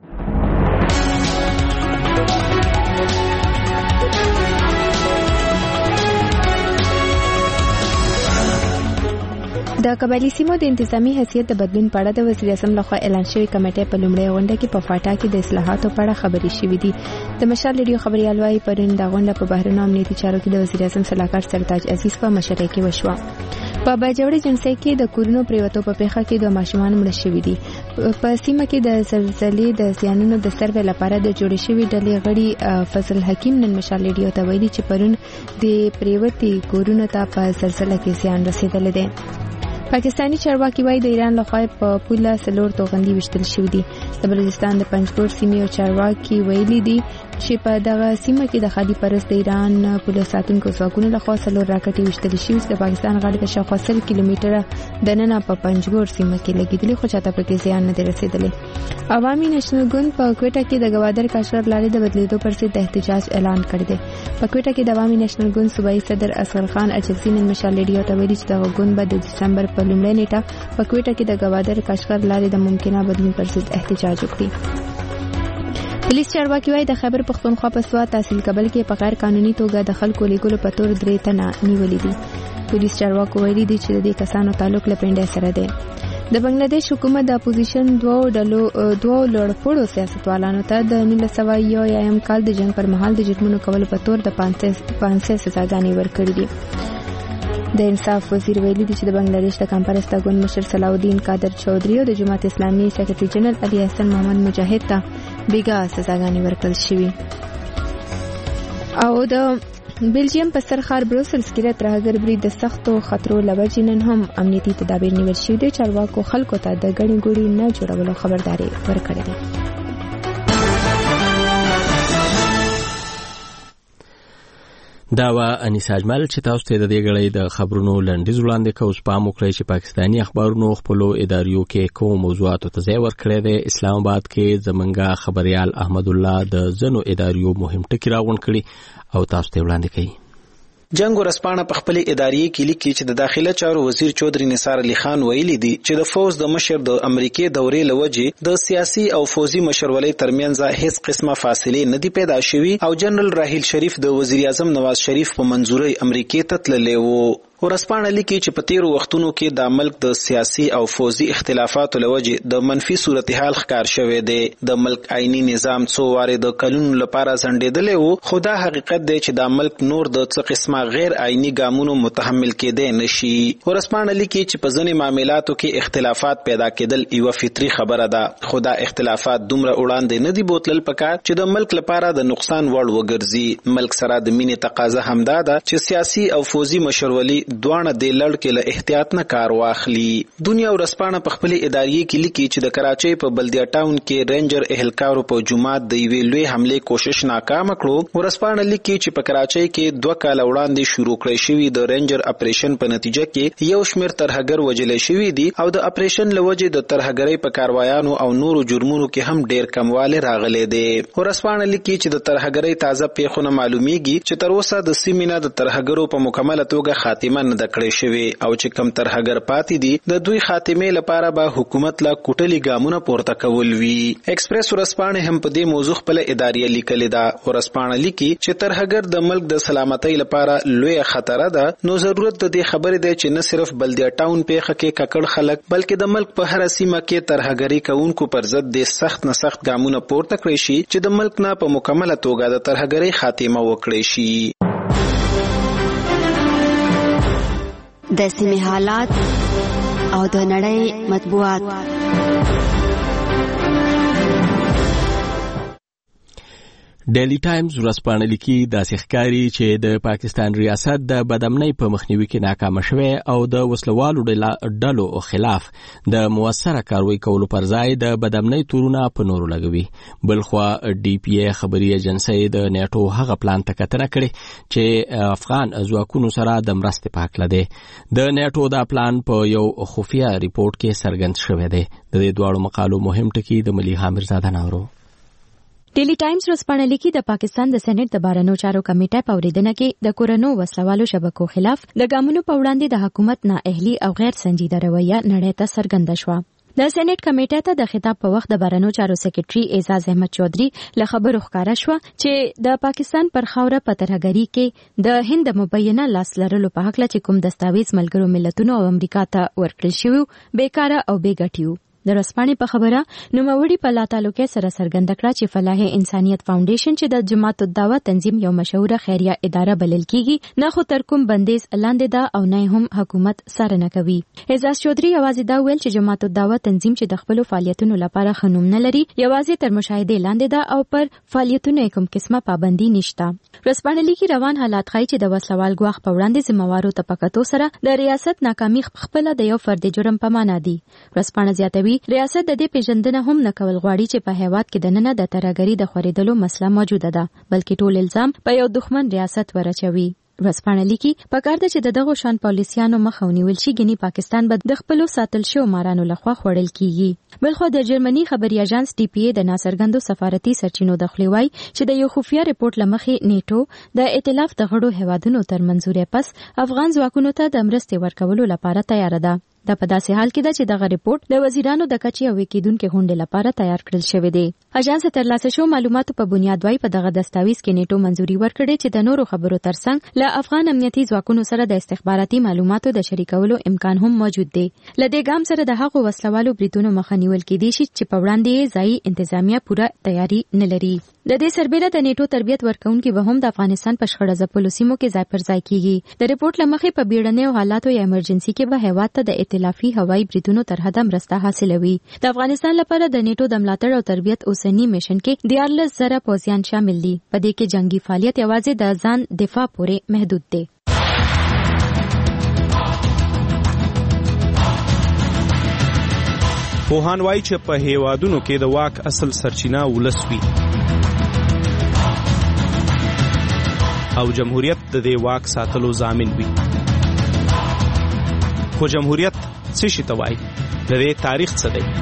د قبایلی سیمو د انتظامی حیثیت د بدلون په اړه د وزیر اعظم لخوا اعلان شوی کمیټې په لومړۍ غونډه کې په فاټا کې د اصلاحاتو په اړه خبرې شوې دي. د مشال رادیو خبريال وايي پرون د غونډه په بهرنی امنیتي چارو کې د وزیر اعظم صلاحکار سرتاج عزیز په مشرۍ کې وشوه. په باجوړي جنسي کې د کورونو پریوتو په پیښه کې د ماشومان مړ شوي دي. په سیمه کې د زلزلې د زیانونو د سروې لپاره د جوړې شوې ډلې غړي فضل حکیم نن مشال رادیو ته ویلي چې پرون د پریوتي کورونو ته په زلزلې کې زیان رسیدلی دی. پاکستانی چارواکي وايي د ایران لخوا په پوله سلور توغندي وشتل شوې دي. د بلوچستان د پنجګور سیمې او چارواکي ویلي دي چې په دغه سیمه کې د خالي پرست د ایران پوله ساتونکو ځواکونو لخوا سلور راکټي وشتل شوي چې د پاکستان غاړې ته شاوخوا 100 کیلومتره د ننه په پنجګور سیمه کې لګیدلي خو چاته پکې زیان نه دی رسیدلی. عوامي نېشنل ګوند په کوټه کې د گوادر کاشغر لارې د بدلیدو پر ضد د احتجاج اعلان کړی دی. په کوټه کې د عوامي نېشنل ګوند صوبایي صدر اصغر خان اچکزي نن مشال رادیو ته ویلي چې دغه ګوند به د دسمبر په لومړۍ نیټه په کوټه کې د گوادر کاشغر لارې د ممکنه بدلون پر ضد احتجاج وکړي. پولیس چارواکي وايي د خیبر پختونخوا په سوات تحصیل کابل کې په غیر قانوني توګه د خلکو لیکلو په تور 3 تنه نیولې دي. پولیس چارواکو ویلي دي چې د دې کسانو تعلق له پنډای سره دی. د بنگلاديش حکومت د اپوزیشن دوه لوړپوړو سیاستوالانو ته د 1901 کال د جنگ پر مهال د جرمونو کولو په تور د 500 سزاګانې ورکړې دي. د انصاف وزیر ویلي دی چې د بنگلاديش د کمپرستا ګوند مشر صلاح الدین قادر چودھری او د جماعت اسلامي سیکریټري جنرال علي حسن محمد مجاهد ته بیګا سزاګانې ورکړل شوې. او د بلجیم په سرخار بروسلز کې د ترهګر برید د سختو خطرو لوجې نن هم امنیتي تدابیر نیول شوي دي. چارواکو خلکو ته د ګڼې ګوڼې نه جوړولو خبرداري ورکړې ده.
دا وا انیس اجمل چې تاسو ته د دې غړې د خبرونو لنډیز وړاندې کوم سپام وکړي چې پاکستانی اخبارونو خپل اداریو کې کوم موضوعات ته ځای ورکړي دي. اسلام آباد کې زمونږه خبريال احمد الله د زنو اداریو مهم ټکی راغون کړي او تاسو ته وړاندې کوي.
جنگ ورسپانه په خپل اداري کې لیکي چې د داخله چارو وزیر چودھری نثار علي خان ویلي دي چې د فوز د مشر د امریکای دورې لوجې د سیاسي او فوزي مشرولۍ ترمنځ هیڅ قسمه فاصله نه دي پیدا شوي او جنرال راحیل شریف د وزیر اعظم نواز شریف په منزوري امریکای ته تللی وو. ورسپانه لیکي چې په تیرو وختونو کې د ملک د سیاسي او فوزي اختلافاتو لوجې د منفي صورتحال ښکار شوی دی. د ملک آئینی نظام څو واره د کلونو لپاره ځنډېدلی وو خو دا حقیقت دی چې د ملک نور د څه قسمه غیر آئینی ګامونو متحمل کېدی نشي. ورسپانه لیکي چې په ځینې معاملاتو کې اختلافات پیدا کېدل یوه فطري خبره ده خو دا اختلافات دومره وړاندې نه دي بوتلل پکار چې د ملک لپاره د نقصان وړ وګرځي. ملک سره د مینې تقاضا همدا ده چې سیاسي او فوزي مشرولي دوانه د لړ کې له احتیاط نه کار واخلي. دنیا ورسپانه په خپل اداري کې لیکي چې د کراچۍ په بلدیا ټاون کې رینجر اهلکارو په جمعات د یوې لوی حمله کوشش ناکام کړو. ورسپانه لیکي چې په کراچۍ کې 2 کال وړاندې شروع کړی شوی د رینجر اپریشن په نتیجه کې یو شمېر ترهګر وژل شوي دي او د اپریشن لوجې د ترهګرۍ په کاروایانو او نورو جرمونو کې هم ډیر کمواله راغلی دی. ورسپانه لیکي چې د ترهګرۍ تازه پیښونه معلومیږي چې تر اوسه د سیمینه د ترهګرو په مکمله توګه خاتمه نه ده شوی او چې کم ترهګر پاتې دي د دوی خاتمه لپاره به حکومت لا کوټلي ګامونه پورته کول وی. ایکسپریس ورسپانه هم په دې موضوع خپل اداري لیکل ده. ورسپانه لیکي چې ترهګر د ملک د سلامتۍ لپاره لوی خطر ده نو ضرورت د دې خبرې ده چې نه صرف بلدیا ټاون پیښه کې ککړ خلک بلکې د ملک په هر سیمه کې ترهګری کوونکو پر ضد د سخت نه سخت ګامونه پورته کړی شي چې د ملک نه په مکمله توګه د ترهګری خاتمه وکړي شي.
د سیمې حالات او د نړۍ مطبوعات.
ډیلی ټایمز ورځپاڼه لیکي داسې ښکاري چې د پاکستان ریاست د بدامنۍ په مخنیوي کې ناکام شوی او د وسلوالو ډلو خلاف د موثره کاروي کولو پر ځای د بدامنۍ تورونه په نورو لګوي. بلخوا ډي پی ای خبري ایجنسي د نیټو هغه پلان ته کتنه کړې چې افغان ځواکونو سره د مرستې په هکله دی. د نیټو دا پلان په یو خفیه ریپورت کې څرګند شوی دی. د دې دواړو مقالو مهم ټکي د ملیحه میرزاده ناورو.
ډیلی ټایمز ورځپاڼه لیکي د پاکستان د سېنات د بهرنیو چارو کمیټې په اورېدنه کې د کورونو وسلوالو شبکو خلاف د ګامونو په وړاندې د حکومت نااهلي او غیر سنجیده رویه نړۍ ته څرګنده شوه. د سېنات کمیټې ته د خطاب په وخت د بهرنیو چارو سکرټري اعزاز احمد چودھری له خبرو ښکاره شوه چې د پاکستان پر خاوره په ترهګرۍ کې د هند مبینه لاس لرلو په حق چې کوم دستاویز ملګرو ملتونو او امریکا ته ورکړل شوی بیکاره او بې ګټې و. د رسپانې په خبره نوموړي په لاتالوکې سره څرګنده کړه چې فلاح انسانیت فاونډیشن چې د جماعت الدعوه تنظیم یو مشهوره خیریه اداره بلل کیږي نه خو تر کوم بندیز لاندې ده او نه هم حکومت څارنه کوي. اعزاز چودھری یوازې دا ویل چې جماعت الدعوه تنظیم چې د خپل فعالیتونو لپاره خنوم نه لري یوازې تر مشاهده لاندې ده او پر فعالیتونو کوم قسمه پابندي نشته. رسپانې لیکي روان حالات ښایي چې د وسلوال ګواښ په وړاندې ذمہوارو ته پکاتو سره د ریاست ناکامي خپل د یو فردي جرم په معنا دي. رسپانې زیاتوي ریاست د دې پیژندنه هم نه کول غواړي چې په هیواد کې د نننه د ترهګرۍ د خورېدلو مسله موجوده ده بلکې ټول الزام په یو دښمن ریاست ورچوي. ورځپاڼه لیکي پکار ده چې دغه شان پالیسیانو مخه ونیول شي ګنې پاکستان به د خپلو ساتل شوو مارانو لخوا خوړل کیږي. بلخو د جرمني خبري اژانس ټي پی ای د ناڅرګندو سفارتي سرچینو د خپلوي چې د یو خفیه ریپورت لمخې نیټو د ائتلاف د غړو هیوادونو تر منځوري پس افغان ځواکونو ته د مرستې ورکولو لپاره تیار ده. دا په داسې حال کې ده چې دغه ریپورت د وزیرانو د کچې او وکیدونکو غونډې لپاره تیار کړل شوی دی. اژانس ترلاسه شو معلوماتو په بنیاد وای په دغه دستاویز کې نیټو منځوري ورکړي چې د نورو خبرو ترڅنګ له افغان امنیتي ځواکونو سره د استخباراتي معلوماتو د شریکولو امکان هم موجود دی. لدې ګام سره د هغو وسلوالو بریدونو مخه نیول کېدی شي چې په وړاندې ځای انتظامیه پوره تیاری نه لري. د دې سربېره د نیټو تربیت ورکونکي به هم د افغانستان په شخړه ځپلو سیمو کې ځای پر ځای کیږي. د ریپورت لمخې په بیړنیو حالاتو یا ایمرجنسي کې به هیواد ته د ائتلافي هوایي بریدونو تر حده مرسته حاصلوي. د افغانستان لپاره د نیټو د ملاتړ او تربیت اوسنی میشن کې 14,000 پوځیان شامل دي. په دې کې جنگي فعالیت یوازې د ځان دفاع پورې محدود دی.
پوهان وایي چې په هیوادونو کې د واک اصل سرچینه ولس وي او جمهوریت د دې واک ساتلو ضامن وي. خو جمهوریت څه شي ته وایي؟ د دې تاریخ څه دی؟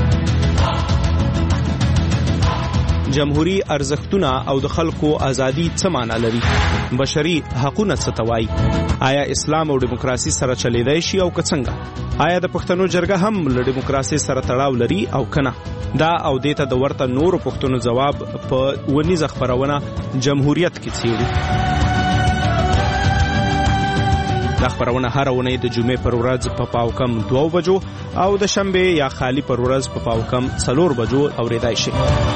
جمهوری ارزښتونه او د خلکو ازادي څه معنا لري؟ بشري حقوقونه څه ته وایي؟ آیا اسلام او دیموکراسي سره چلیدای شي او که څنګه؟ آیا د پښتنو جرګه هم له دیموکراسي سره تړاو لري او کنه؟ دا او دیته د ورته نورو پښتنو جواب په ونیزه خبرونه جمهوریت کې څیړي. دا خبرونه هر ونې د جمعې پر ورځ په پاوکم 2 بجو او د شنبه یا خالی پر ورځ په پاوکم 4 بجو اوریدای شي.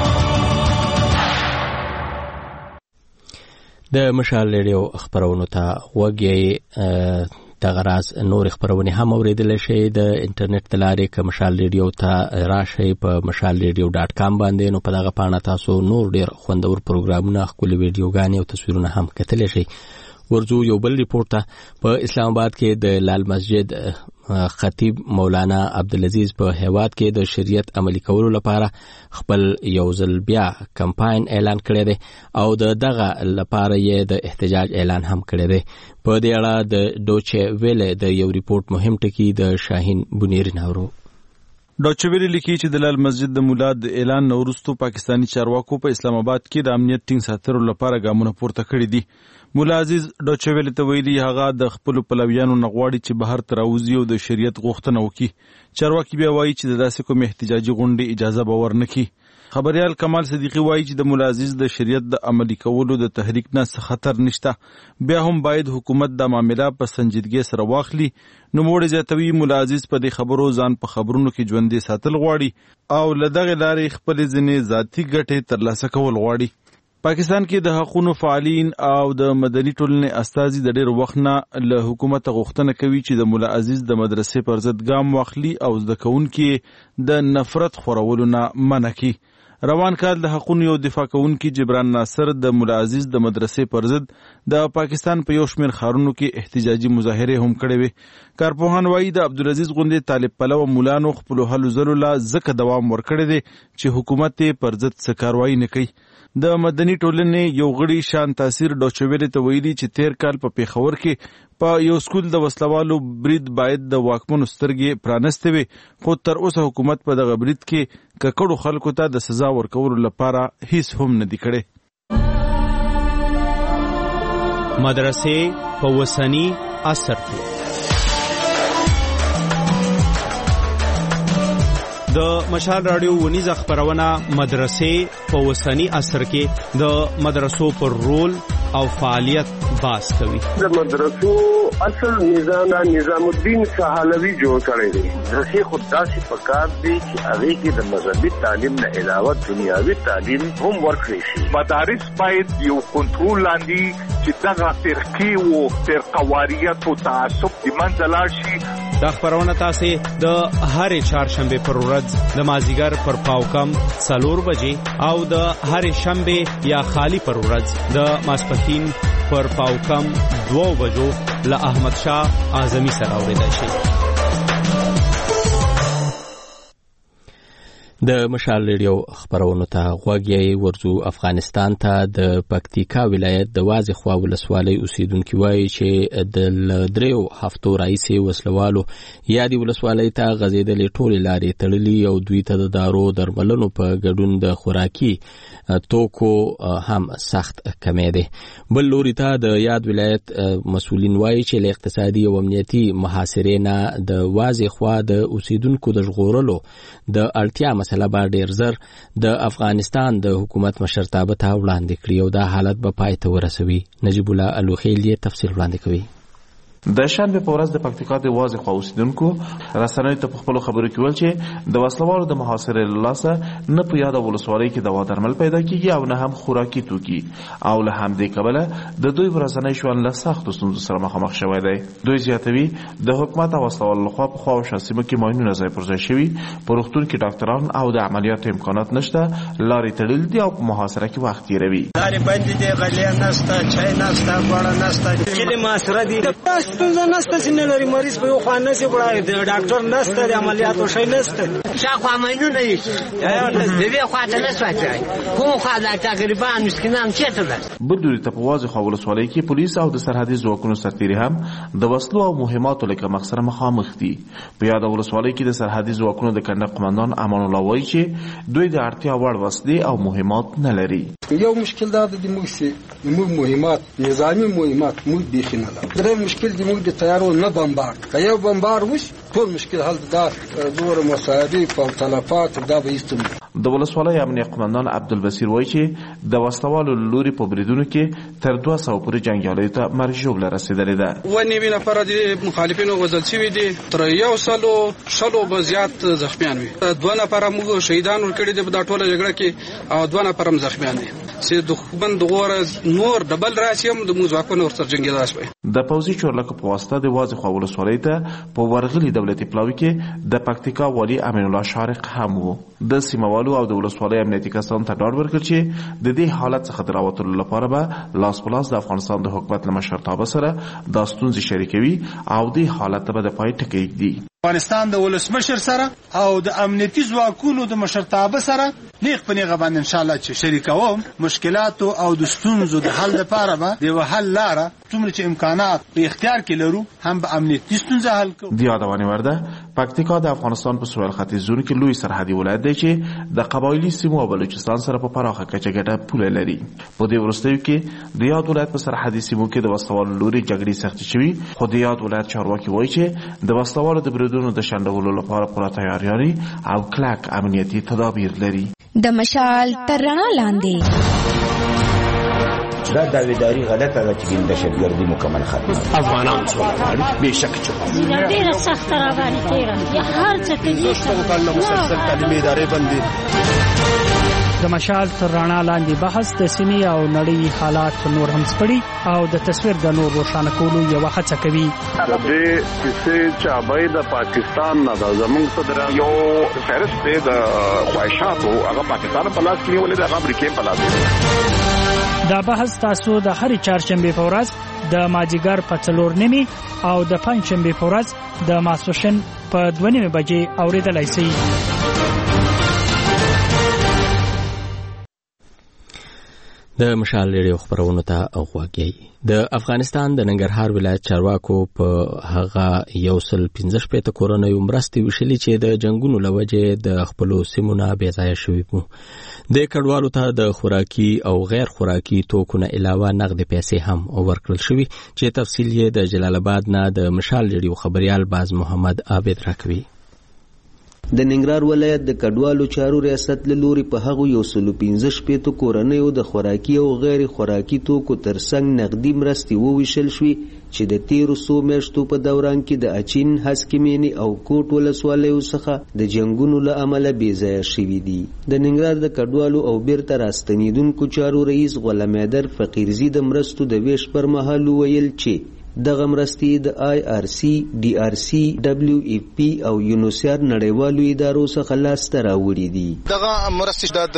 د مشال ریډیو خبرونو ته وګورئ. دغه راز نور خبرونه هم اوریدل شي د انټرنیټ تلارې ک مشال ریډیو ته راشي په mashalradio.com باندې. نو په دغه پاڼه تاسو نور ډیر خوندور پروګرامونه خپل ویډیوګانې او تصویرونه هم کتلی شئ. ورځو یو بل ریپورت ته په اسلام آباد کې د لال مسجد خطیب مولانا عبدالعزیز په هیواد کې د شریعت عملی کولو لپاره خپل یو ځل بیا کمپاین اعلان کړی دی او دغه لپاره یې د احتجاج اعلان هم کړی دی. په دې اړه د ډوچه ویله د یو ریپورت مهم ټکی د شاهین بنيري ناورو.
ډوچه ویله لیکي چې د لال مسجد د مولا د اعلان وروسته پاکستانی چارواکو په اسلام آباد کې د امنیت ټینګ ساتلو لپاره ګامونه پورته کړي دي. مولا عزیز ډوچه ویله ته ویلي هغه د خپل پلویانو نغواړي چې بهر ته راوځي او د شریعت غوښتنه وکړي. چارواکي بیا وایي چې د داسې کوم احتجاجي غونډې اجازه به ورنکړي. خبريال کمال صدیقی وایي چې د مولا عزیز د شریعت د عملی کولو د تحریک نه څه خطر نشته. بیا هم باید حکومت د معاملې په سنجیدګۍ سره واخلي. نو موږ زیاتوي مولا عزیز په دې خبرو ځان په خبرونو کې ژوندې ساتل غواړي او له دغه لارې خپل ځینې ذاتي ګټې ترلاسه کول غواړي. پاکستان کې د حقوقو فعالین او د مدني ټولنې استازي د ډېر وخت نه له حکومت غوښتنه کوي چې د مولا عزیز د مدرسې پر ضد ګام واخلي او زده کوونکي د نفرت خورولو نه منع کړي. روان کال د حقوقو یو دفاع کوونکي جبران ناصر د مولا عزیز د مدرسې پر ضد د پاکستان په یو شمېر ښارونو کې احتجاجي مظاهرې هم کړې وې. کارپوهان وایي د عبدالعزیز غوندې طالب پلوه مولانو خپلو هلو ځلو لا ځکه دوام ورکړی دی چې حکومت یې پر ضد څه کاروایي نه کوي. د مدني ټولنې یو غړي شان تاثیر ډوچویلې ته ویلي چې تیر کال په پیښور کې په یو سکول د وسلوالو برید باید د واکمنو سترګې پرانستې وي، خو تر اوسه حکومت په دغه برید کې ککړو خلکو ته د سزا ورکولو لپاره هیڅ هم نه دی کړی.
مدرسې په وسنی عصر کې د مشال رادیو ونیزه خبرونه مدرسې په وسنی عصر کې د مدرسو پر رول او فعالیت باس کوي.
د مدرسو اصل نظام الدین سهالوی جوړ کړی دی. مدرسې خود داسې پکار دی چې هغه کې د مذهبي تعلیم نه علاوه دنیاوي تعلیم هم ورکړي شي.
مدارس باید یو کنټرول لاندې چې دغه فرقې او فرقواریت او تعصب د منځ لاړ شي.
دا خبرونه تاسو د هرې چهارشنبه پر ورځ د مازیګر پر پاوکم 4 بجې او د هرې شنبه یا خالی پر ورځ د ماسپښین پر پاوکم 2 بجو له احمد شاه اعظمي سره اوریدل شي.
د مشال ریډیو خبرونو ته غوږی ورزو. افغانستان ته د پکتیکا ولایت د وازی خوا ولسوالۍ اوسیدونکو وایي چې د 3 هفتو راهیسې وسلوالو یادي ولسوالۍ ته غځېدلې ټولې لارې تړلي او دوی ته د دارو درملنو په ګډون د خوراکي توکو هم سخت کمی دی. بل لوري ته د یاد ولایت مسؤلین وایي چې له اقتصادي او امنیتي محاصرې نه د وازی خوا د اوسیدونکو د ژغورلو د اړتیا مسله به ډیر زر د افغانستان د حکومت مشرتابه ته وړاندې کړي او دا حالت به پای ته ورسوي. نجیب الله الوخیلی تفصیل وړاندې کوي.
د شنبه په ورځ د پکتیکا د وازی خوا اوسیدونکو رسنیو ته په خپلو خبرو کې ویل چې د وسلوالو د محاصرې له لاسه نه په یاده ولسوالۍ کې دوا درمل پیدا کیږي او نه هم خوراکي توکي او له همدې کبله د دوی ورځنی ژوند له سختو ستونزو سره مخامخ شوی دی. دوی زیاتوي د حکومت او وسلوالو لخوا په خواوشا سیمو کې ماینونه ځای پر ځای شوي، په روغتون کې ډاکټران او د عملیاتو امکانات نشته، لارې تړلې دي او په محاصره کې وخت تیروي.
لارې بندې دي، غلې نشته، چای نشته، غوړه نشته، کلي محاصره دي. ستونزه نشته چې نه لري مریض په یو خوا نشي وړای، د ډاکټر نشته، د عملیاتو شی نشته، شاخوا ماینونه یې د دې خوا ته نه سوځي، کوم خوا د تقریبا مسکینان چیرته ده.
بل د پوازي خوا ولسوالۍ کې پولیس او د سرحدي ځواکونو سرتیري هم د وسلو او مهماتو له کمښت سره مخامخ دي. په یاد ولسوالۍ کې د سرحدي ځواکونو د کنده قومندان امان الله وایي چې دوی د اړتیا وړ وسلې او مهمات نه لري.
یو مشکل دا د موږ مهمات نظامی مهمات موږ بیخي نه لرو. درې مشکل د موږ د تیارو نه بمبارد که یو بمبار وش ټول مشکل حل دا زور مصارف او تلفات دا به ایستل.
د ولسوالۍ امنیه قومندان عبدالبصیر وایي چې د وسلوالو لوري په بریدونو کې تر 200 پورې جنګیالیو ته مرګ ژوبله رسېدلې ده.
و نیوي نفره د مخالفینو وژل شوي دي، تر 100 به زیات زخمیان وي. 2 نفره موږ شهیدان ورکړي دي په دا ټوله جګړه کې او 2 نفره هم زخمیان دي. چې دښمن دغه نور ډبل راشي هم د موږ ځواکونو ورسره جنګېدای شوی.
د پوځي چورلکو په واسطه د وازی خوا ولسوالۍ ته په ورغلي دولتي پلاوي کې د پکتیکا والي امین الله شارق هم وو. د سیموالو او د ولسوالۍ امنیتي کسانو ته ډاډ ورکړ چې د دې حالت څخه د راوتلو لپاره به لاس په لاس د افغانستان د حکومت له مشرتابه سره دا ستونزې شریکوي او دې حالت ته به د پای ټکی ږدي.
افغانستان د ولسمشر سره او د امنیتي ځواکونو د مشرتابه سره نیغ په نیغه باندې ان شاء الله چې شریکوم مشکلات او د ستونزو د حل لپاره به د حل لاره څومره چې امکانات په اختیار کې لرو هم به امنیتي ستونزه حل کوو.
د یادونه ورده پکتیکا د افغانستان په سویل ختیځ زون کې لوی سرحدي ولایت دی چې د قبایلی سیمو او بلوچستان سره په پراخه کچه ګډه پوله لري. په دې وروستیو کې د یاد ولایت په سرحدي سیمو کې د وسلوالو لوري جګړې سختې شوي، خو د یاد ولایت چارواکي وایي چې د وسلوالو د بریدونو د شنډولو لپاره پوره تیاری او کلک امنیتي تدابیر لري.
د مشال تر رڼا لاندې
دا داویداری غلطه ده چې دهشتګردي مکمل ختمه.
افغانان څوک به شک چې
ډیره سخت را باندې تیرا یا هر څه کې
مسلسل تعلیمي ادارې باندې
د مشال تر رڼا لاندې بحث د سیمې او نړۍ حالات نور هم سپړي او د تصویر د نور روښانه کولو یو هڅه کوي.
د دې چې چابای د پاکستان نه د زمونږ صدر یو فهرست دی د خواهشاتو هغه پاکستان په لاس کې ولې د امریکا په لاس.
دا بحث تاسو د هر چهارشنبه په ورځ د مازیګر په 4:30 او د پنځشنبه په ورځ د ماسپښین په 2:30 بجې اوریدلای شئ.
د مشال ریډیو خبرونو ته غوږی. د افغانستان د ننګرهار ولایت چارواکو په هغه 115 کورنۍ مرستې وشلې چې د جنگونو لوجه د خپل سیمونه بې ځای شوي وو. د کډوالو ته د خوراکي او غیر خوراکي توکو نه علاوه نقد پیسې هم ورکړل شوې چې تفصیل یې د جلال آباد نه د مشال ریډیو خبريال باز محمد عابد راکوي.
د ننګرهار ولایت د کډوالو چارو ریاست له لوري په هغه 115 کورنیو د خوراکي او غیر خوراکي توکو ترڅنګ نقدي مرستې وویشل شوې چې د 13 میاشتو په دوران کې د اچین، هسکمینی او کوټ ولسوالیو څخه د جنگونو له امله بې ځایه شوي دي. د ننګرهار د کډوالو او بیرته راستنیدونکو چارو رئیس غلام حیدر فقیرزي د مرستو د ویش پر مهال ویل چې دغه مرستې د IRC، DRC، WFP او یونیسر نړیوالو ادارو څخه لاسته راوړي دي.
دغه مرستې د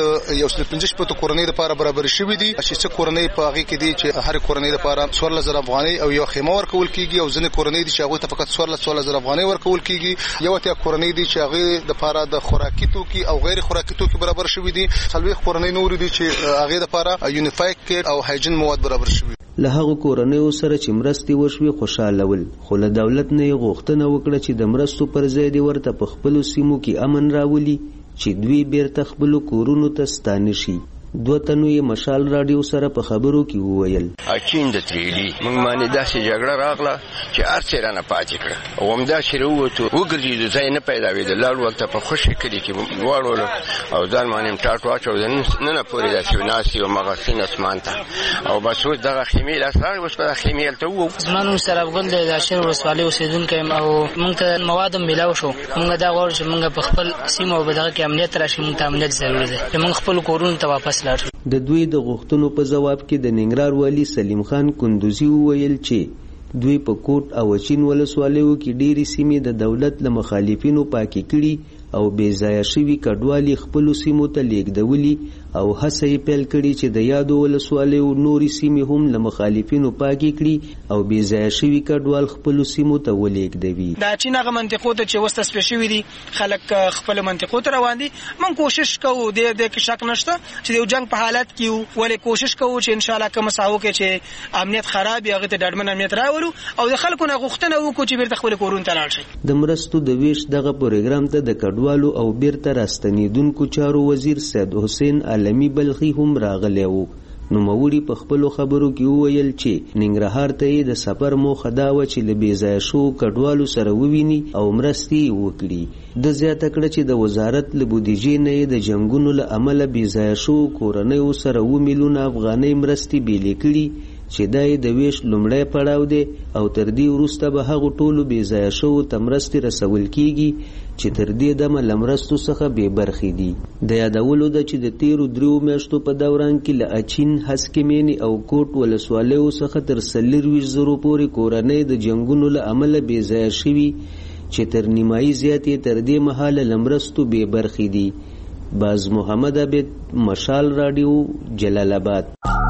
115 کورنۍ لپاره برابر شوې دي چې څه کورنۍ په هغه کې دي چې هر کورنۍ لپاره 14000 افغانۍ او یو خیمه ورکول کیږي او ځینې کورنۍ دي چې هغه ته فقط 14000 افغانۍ ورکول کیږي. یو ته کورنۍ دي چې هغه لپاره د خوراکي توکي او غیر خوراکي توکي برابر شوې دي. څلوي کورنۍ نور دي چې هغه لپاره یونیفاید کیټ او هایجین مواد برابر شوي.
له هغه کورنیو سره چې مرستې وشوي خوشاله ول، خو له دولت نه یې غوښتنه وکړه چې د مرستو پر ځای دې ورته په خپلو سیمو کې امن راولي چې دوی بیرته خپلو کورونو ته ستانه شي. دوه تنو یې مشال رادیو سره په خبرو کې وویل
اچین د تریلی موږ باندې داسې جګړه راغله چې ارڅ رانه پاتې کړه او همدا چې وروته وګرځېدو ځای نه پیدا وېده لاړ ولته په خوشي کلي کې واړولو او ځان باندې ټاټ واچو نن پورې داسې ناسي او مغسین اسمان ته او بس اوس دغه خیمې لاسراړ اوس په خیمې هلته وو.
زما نوم سراب ګل دی، د اشر ولسوالۍ اوسېدونکی یم او موږ ته مواد هم میلاو شو. موږ دا غواړو چې موږ په خپل سیمه او په دغه کې امنیت راشي. موږ ته امنیت ضروري دی چې موږ خپل کورونو ته واپس
د دوی د غوښتنو په جواب کې د ننګرهار والي سلیم خان کندوزي وویل چې دوی په کوټ او چین ولسوالیو کې ډېری سیمې د دولت له مخالفینو پاکي کړي او بې ځایه شوي کډوالي خپلو سیمو ته لیږدولي او هڅه یې پیل کړي چې د یادو ولسوالیو نورې سیمې هم له مخالفینو پاکي کړي او بې ځایه شوي کډوال خپلو سیمو ته ولېږدوي.
دا چین هغه منطقو ته چې اوس تصفیه شوي دي خلک خپل منطقو ته روان دي. موږ کوشش کوو د کې شک نشته چې د جنگ په حالت کې یو، ولې کوشش کوو چې ان شاء الله کوم ساو کې چې امنیت خراب یا هغه ته ډاډمن امنیت راوړو او د خلکو نه غوښتنه وکړو چې بیرته خپل کورونو ته لاړ شي.
د مرستو د ویش دغه پروګرام ته د کډوالو او بیرته راستنیدونکو چارو وزیر سید حسین عالمی بلخي هم راغلی وو. نوموړي په خپلو خبرو کې وویل چې ننګرهار ته یې د سفر موخه دا وه چې له بې ځایه شوو کډوالو سره وویني او مرستې یې وکړي. د زیاته کړه چې د وزارت له بودیجې نه یې د جنګونو له امله بې ځایه شوو کورنیو سره 2 میلیونه افغانۍ مرستې بیلې کړي چې دا یې د ویش لومړی پړاو دی او تر دې وروسته به هغو ټولو بې ځایه شوو ته مرستې رسول کیږي چې تر دې دمه له مرستو څخه بې برخې دي. د یادولو ده چې د تیرو 3 میاشتو په دوران کې له اچین، هسکمینی او کوټ ولسوالیو څخه تر 40,000 پورې کورنۍ د جنګونو له امله بې ځایه شوي چې تر نیمایي زیات یې تر دې مهاله له مرستو بې برخې دي. باز محمد عابد، مشال رادیو، جلال آباد.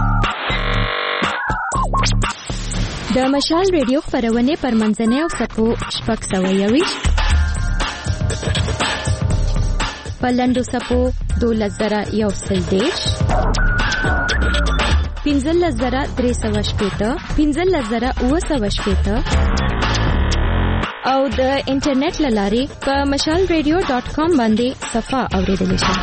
د مشال ریډیو خبرونه پر منځنۍ او سپو شپږ 120 په لنډو سپو 12,130 15,380 15,980 او د انټرنیټ لارې په mashalradio.com باندې صفه اوریدل شي.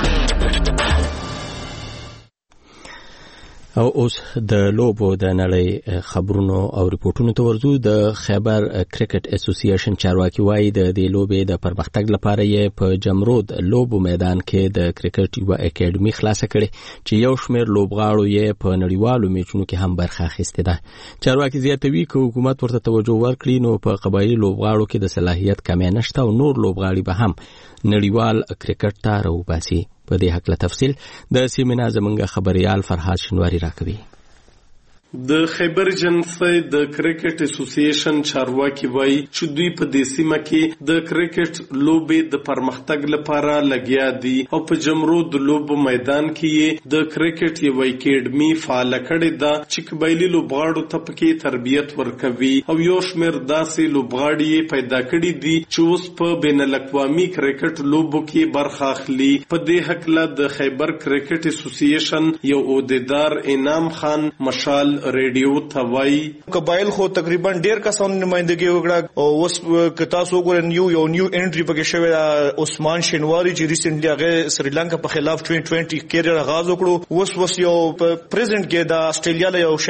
او اوس د لوبو د نړۍ خبرونو او ریپورتونو ته ورځو. د خیبر کرکټ اسوسییشن چارواکي وایي د دې لوبې د پرمختګ لپاره یې په جمرود لوبو میدان کې د کرکټ یو اکیډمي خلاصه کړې چې یو شمېر لوبغاړو یې په نړیوالو میچونو کې هم برخه اخیستې ده. چارواکي زیاتوي که حکومت ورته توجه ورکړي نو په قبایلي لوبغاړو کې د صلاحیت کمی نشته او نور لوبغاړي به هم نړیوال کرکټ ته راوباسي. په دې حق له تفصیل د سیمنا زمونږ خبريال فرهاد شنواری راکوي.
د خیبر جنسي د کرکټ اسوسییشن چارواکي وایي چې دوی په دې سیمه کې د کرکټ لوبې د پرمختګ لپاره لګیا دي او په جمرود لوب میدان کې د کرکټ یو اکیډمي فعال کړې ده چې قبایلی لوبغاړو ته پکې تربیت ورکوي او یو شمېر داسې لوبغاړي پیدا کړي دي چې اوس په بین الاقوامي کرکټ لوبو کې برخه اخلي. په دې حق له د خیبر کرکټ اسوسییشن یو عہدیدار انعام خان مشال ریډیو ته وایي
قبایل خو تقریبا ډیر کسان نمائندګي وکړه او اوس که تاسو وګورئ یو نیو انټری پکې شوی عثمان شینواری چې ریسنټلی هغه سریلانکا په خلاف 2020 کیریئر آغاز وکړو. اوس یو پریزیډنټ کې د استرالیا له یو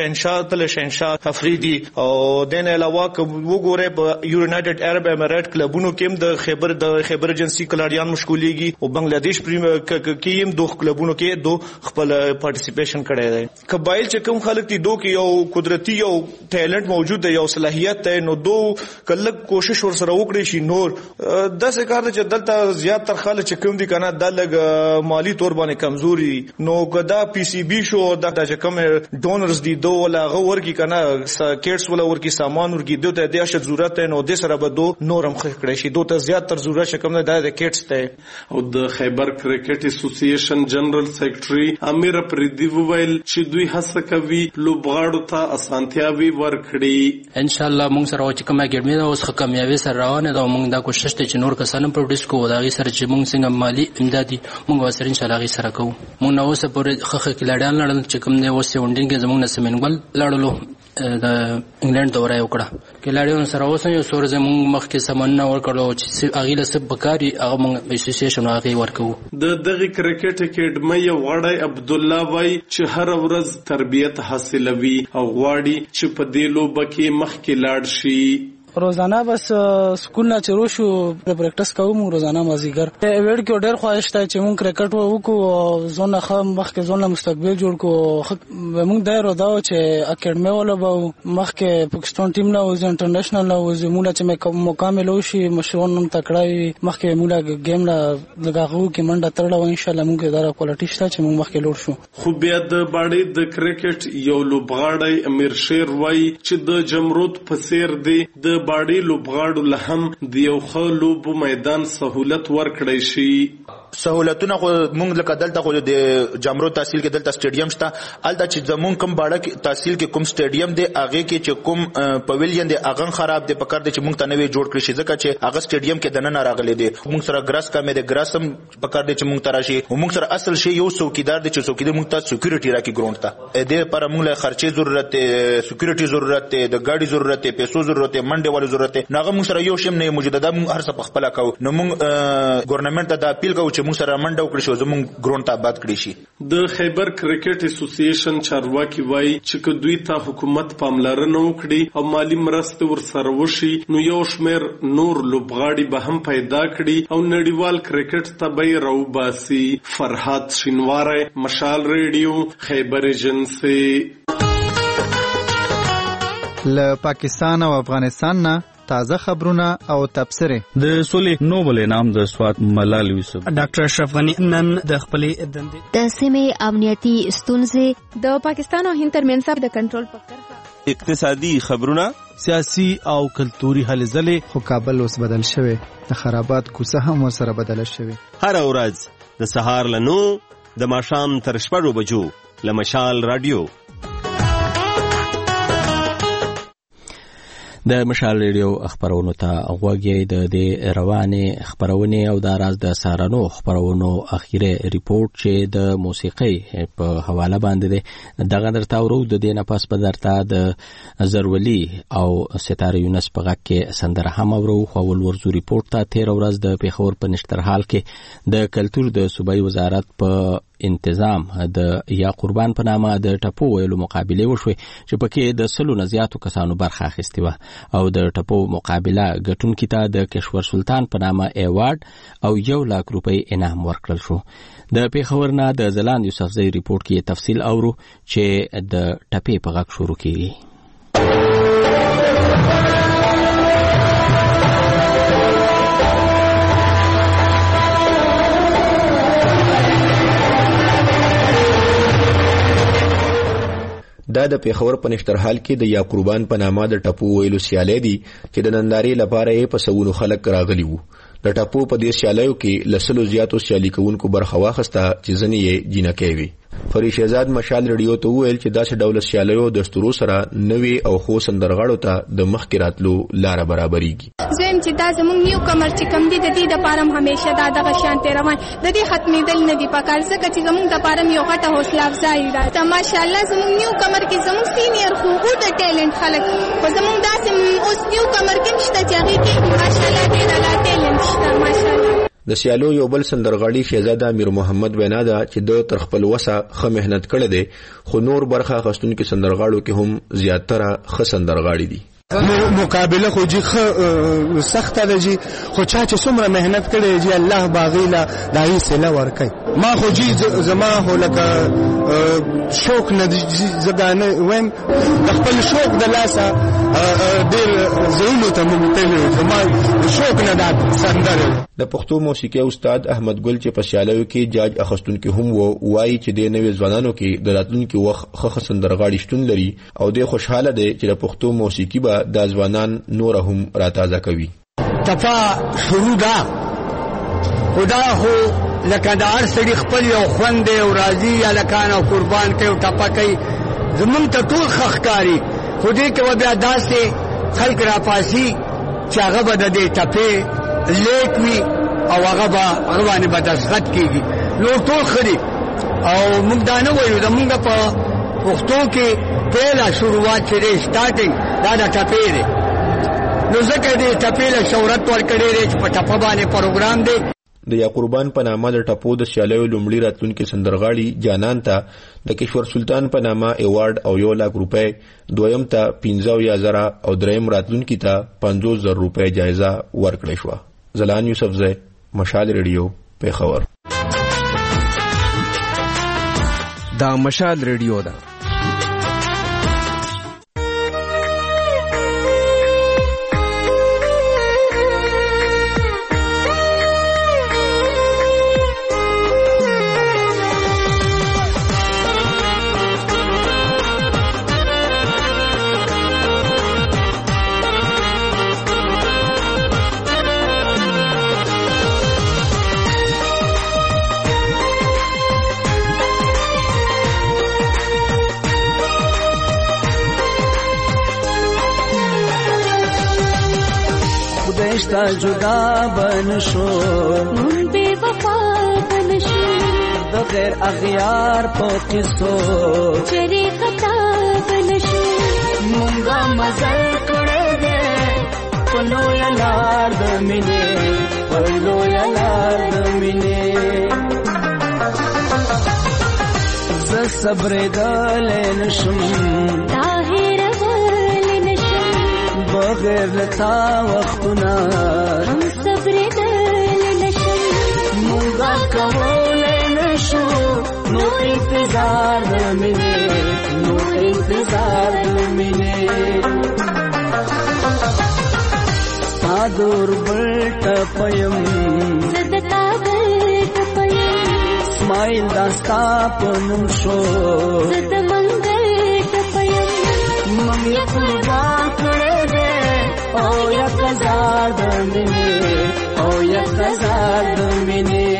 شهنشاه افریدي او دین علاوه وګورئ په یونایټډ عرب امارات کلبونو کې د خیبر ایجنسی کلاریان مشغولېږي او بنگلاديش کې هم دوه کلبونو کې دوه خپل پارټیسیپیشن کړی دی. قبایل چې کوم خلک دي کې یو قدرتی یو ټیلنٹ موجود دی یو صلاحیت دی نو دو کله کوشش ور سره وکړي شي نور د څه کار چې دلته زیات تر خلک چې کوم دي کنه د لګ مالی تور باندې کمزوري نو کدا پی سی بی شو د چې کوم ډونرز دي دو ولا غور کی کنه کیټس ولا ور کی سامان ور کی دوته د اشد ضرورت نو د سره به دو نورم خکړي شي دوته زیات تر ضرورت شکم نه د کیټس ته.
او د خیبر کرکټ اسوسییشن جنرال سیکریټري امیر پردی وویل چې دوی هڅه کوي لوبغاړو ته اسانتیاوي ورکړي.
ان شاء الله موږ سره چې کومه ګډمي ده اوس کامیابی سره روانه ده. موږ دا کوشش ته چې نور کسان پروډوس کوو دا غي سره چې موږ څنګه مالی امدادي موږ سره ان شاء الله غي سره کوو. موږ نو اوس پورې خخه کلاډان لړل چې کوم نه اوس ونډینګ زموږ نسمنګل لړلو د انګلند دوره یو کړه کلاډیون سره اوس یو سور زموږ مخ کې سمنه ورکړو چې اغیله سب بکاری هغه موږ اسوسییشن هغه ورکو.
د دغه کرکټ اکیډمي وړای عبد الله وای چې هر ورځ تربیت حاصلوي او غواړي چې په دې لوبه کې مخکې لاړ شي.
روزانه بس سکول نه چرو شو پریکټس کوم روزانه مازیګر وړ کې ډېر خواهش ته چې مونږ کرکټ وکړو زونه خام مخکې زونه مستقبل جوړ کو مونږ دای رو دا چې اکیډمي ولا به مخکې پاکستان ټیم نه وز انټرنیشنل نه وز مونږ چې مکمل وشي مشرون نم تکړای مخکې مونږ گیم لا لګاغو کې منډه ترړو ان شاء الله مونږ دارا کوالټی شته چې مونږ مخکې لور شو.
خو بیا د باندې د کرکټ یو لوبغاړی امیر شیر وای چې د جمرود په سیر دی د باډي لوبغاړو لهم د یو ښه لوب میدان سہولت ورکړی شي.
سہولتونه خو مونږ لکه دلته خو د جامرو تحصیل کې دلته سټیډیم شته الته چې زمون کوم باړه تحصیل کې کوم سټیډیم دی هغه کې چې کوم پویلین دی هغه خراب دی پکړ دی چې مونږ ته نوې جوړ کړی شي ځکه چې هغه سټیډیم کې دنه راغلی دی مونږ سره ګراس کمې دی ګراسم پکړ دی چې مونږ ته راشي مونږ سره اصل شی یو څوکیدار دی چې څوکیدار مونږ ته سکیورټي راکې ګراوند ته دې پر مونږ له خرچې ضرورت دی سکیورټي ضرورت دی د ګاډي ضرورت دی پیسو ضرورت دی منډه ول ضرورت دی ناغه مونږ سره یو شیم نه موجوده ده مونږ هر څه په خپل کوو نو مونږ ګورنمنت ته اپیل کوو چې مونږ سره منډه شو زمون ګرون ته آباد کړی شي.
د خیبر کرکټ اسوسییشن چارواکي وایي چې دوی ته حکومت پاملرنه وکړي او مالی مرسته ورسره وشي نو یو شمېر نور لوبغاړي به هم پیدا کړي او نړیوال کرکټ ته به راوباسي. فرهاد شینواری مشال ریډیو خیبر ایجنسی.
له پاکستان او افغانستان نه تازه خبرونه او تبصره.
د سولې نوبل انعام د سوات ملال یوسف
ډاکټر اشرف غنی نن د خپلې دندې
د سیمې امنیتي ستونزې
د پاکستان او هند ترمنځ د کنټرول په کرښه
اقتصادي خبرونه
سیاسي او کلتوري هلې ځلې خو کابل اوس بدل شوی د خرابات کوڅه هم ورسره بدله شوی.
هر ورځ د سهار له 9 د ماښام تر 6 بجو له مشال رادیو
د مشال ریډیو خبرونو ته غوږی د دې روانې خبرونه او د راز د سارانو خبرونو اخیری ریپورت چې د موسیقي په حواله باندې دغه درته ورو د دینه پاس په درته د زرولی او ستاره یونس په غږ کې سندره هم ورو خو ورزو ریپورت ته 13 ورځ د پیښور په نشترحال کې د کلتور د صوبایي وزارت په انتظام د یا قربان په نامه د ټپو ویلو مقابله وشوه چې پکې د سلو نه زیاتو کسانو برخه اخیستې و او د ټپو مقابله ګټونکو ته د کشور سلطان په نامه ایوارډ او 1 لک روپۍ انعام ورکړل شو. د پیښور نه د زلان یوسفزئی ریپورت کې تفصیل اورو چې د ټپې په غږ شروع کیږي.
دا د پیښور په نشترحال کې د یعقوبان په نامه د ټپو ویلو سیالي دي چې د نندارې لپاره یې په سونو خلک راغلي وو. د ټپو په دې سیالیو کې لسلو زیاتو سیالي کوونکو برخه واخیسته چې ځینې یې جینکې وي. فرید شهزاد مشال ریډیو ته وویل چې داسې ډول سیالیو دستورو سره نوي او خو سندرغاړو ته د مخکې راتلو لاره برابرېږي.
زم چې دا زموږ نیو کمر چې کم دي د دې د پاره همیشه دا دغه شانته روان د دې ختمېدل نه دي پکار ځکه چې زموږ د پاره یو غټه حوصله افزایي ده. ته ماشاءالله زموږ نیو کمر کې زموږ سینیئر خو د ټیلنت خلک په زموږ داسې اوس نیو کمر کې نشته چې هغه کې ماشاءالله ډېر لا ټیلنت شته ماشاءالله.
د سیالو یو بل سندرغاړي شهزاده امیر محمد وینا ده چې د تر خپل وسه ښه مهنت کړی دی خو نور برخه اخیستونکي سندرغاړو کې هم زیاتره ښه سندرغاړي دي.
مقابله خو جی سخته ده جی خو چا چې څومره مهنت کړي جی الله باغیلا دای سله ورکي. ما خو جی زما هو لکه شوق نه زګانه ویم د خپل شوق د لاسه ډیر زینو ته ممتنه زما شوق نه ده سندره.
د پښتو موسیقي استاد احمد ګل چې په سیالیو کې جاج اخستونکو هم وایي چې د نوې ځوانانو کې د راتلونکي وخت ښه سندرغاړي شتون لري او د خوشاله دي چې د پښتو موسیقي به د ځوانان نور هم راتازه کوي.
تفا شروع ده خدا هو لکه د هر سړي خپل یو خوند او راضي یا لکان او قربان کوي او ټپه کوي زمونږ ته ټول خخکاری خو دې کې بیا داسې خلک راپاسي چې هغه به د دې ټپې لیک وي او هغه باندې به دستخط کېږي نو ټول ښه او موږ دا نه وایو زمونږ په پښتو کې پهلا شروعات چې دی سٹارټینګ دا د ټپې دی نو ځکه دې ټپې له شهرت ورکړی دی چې په ټپه باندې پروګرام دی.
د یعقوبان په نامه د ټپو د سیالیو لومړي راتلونکي سندرغاړي جانان ته د کشور سلطان په نامه ایوارډ او 1,00,000 روپۍ، دویم ته 15,000 او دریم راتلونکي ته 50,000 روپۍ جایزه ورکړې شوه. زلان یوسفزی، مشال ریډیو، پیښور.
دا مشال ریډیو ده.
خدایشتا جدا بنشو
مون بے وفا بنشو
د غیر اغیار په قصو
چری خطا بنشو
مونږه مزل کړه دې پلو یلار د مینې پلو یلار د مینې ز صبر دل نشم
طاهر ول نشم
بغیر لتا وختنا
هم صبر دل نشم
مونږه کول نشو نو انتظار د مینې نو انتظار د مینې دور بلټ پیم
زدتا بلټ پیم
اسماعیل داستا پنوم شو
زد منګل پیم
مم یا قربان کړه دې او یا قزار د مینې او یا قزار د مینې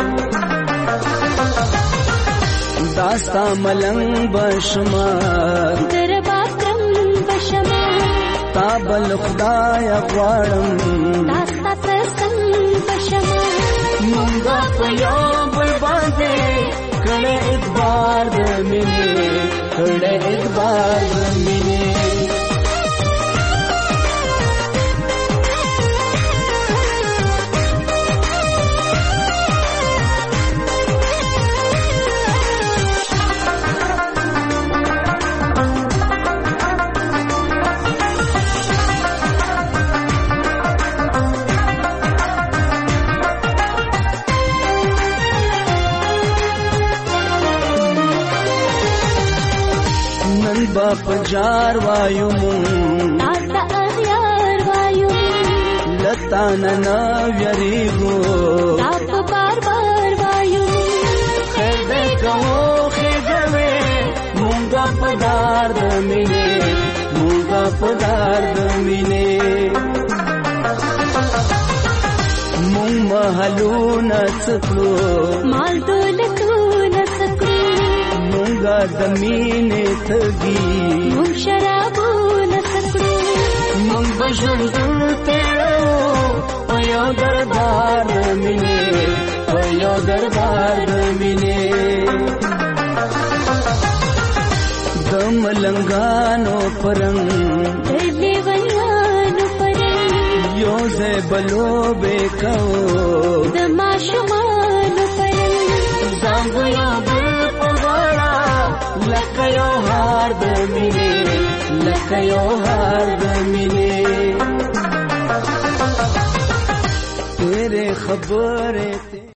داستا ملنګ بشمار
درباکرم بشمار
تابل خدای غواړم
داستا تسم بشمار
مونږه په یو بل باندې کړه اعتبار د مینې کړه اعتبار د مینې باپ جار وایو مون
تاسا اغیار وایو
لتا ننا ویریگو
تاسا بار بار وایو
خیر دے کہو خیدوے مونگا پدار محلونه څکړو
مال دولتونه څکړو
مونږه د مینې تږي
مونږ شرابونه څکړو
مونږ به ژوند تیرو په یو دربار د مینې په یو دربار د مینې د ملنګانو پرنګ
د لیونیانو پرنګ
یو ځای بلو به کوو
د ماشومانو پرنګ
زانګو یو بل په غاړه لکه یو هار د مینې لکه یو هار د مینې تیرې خبرې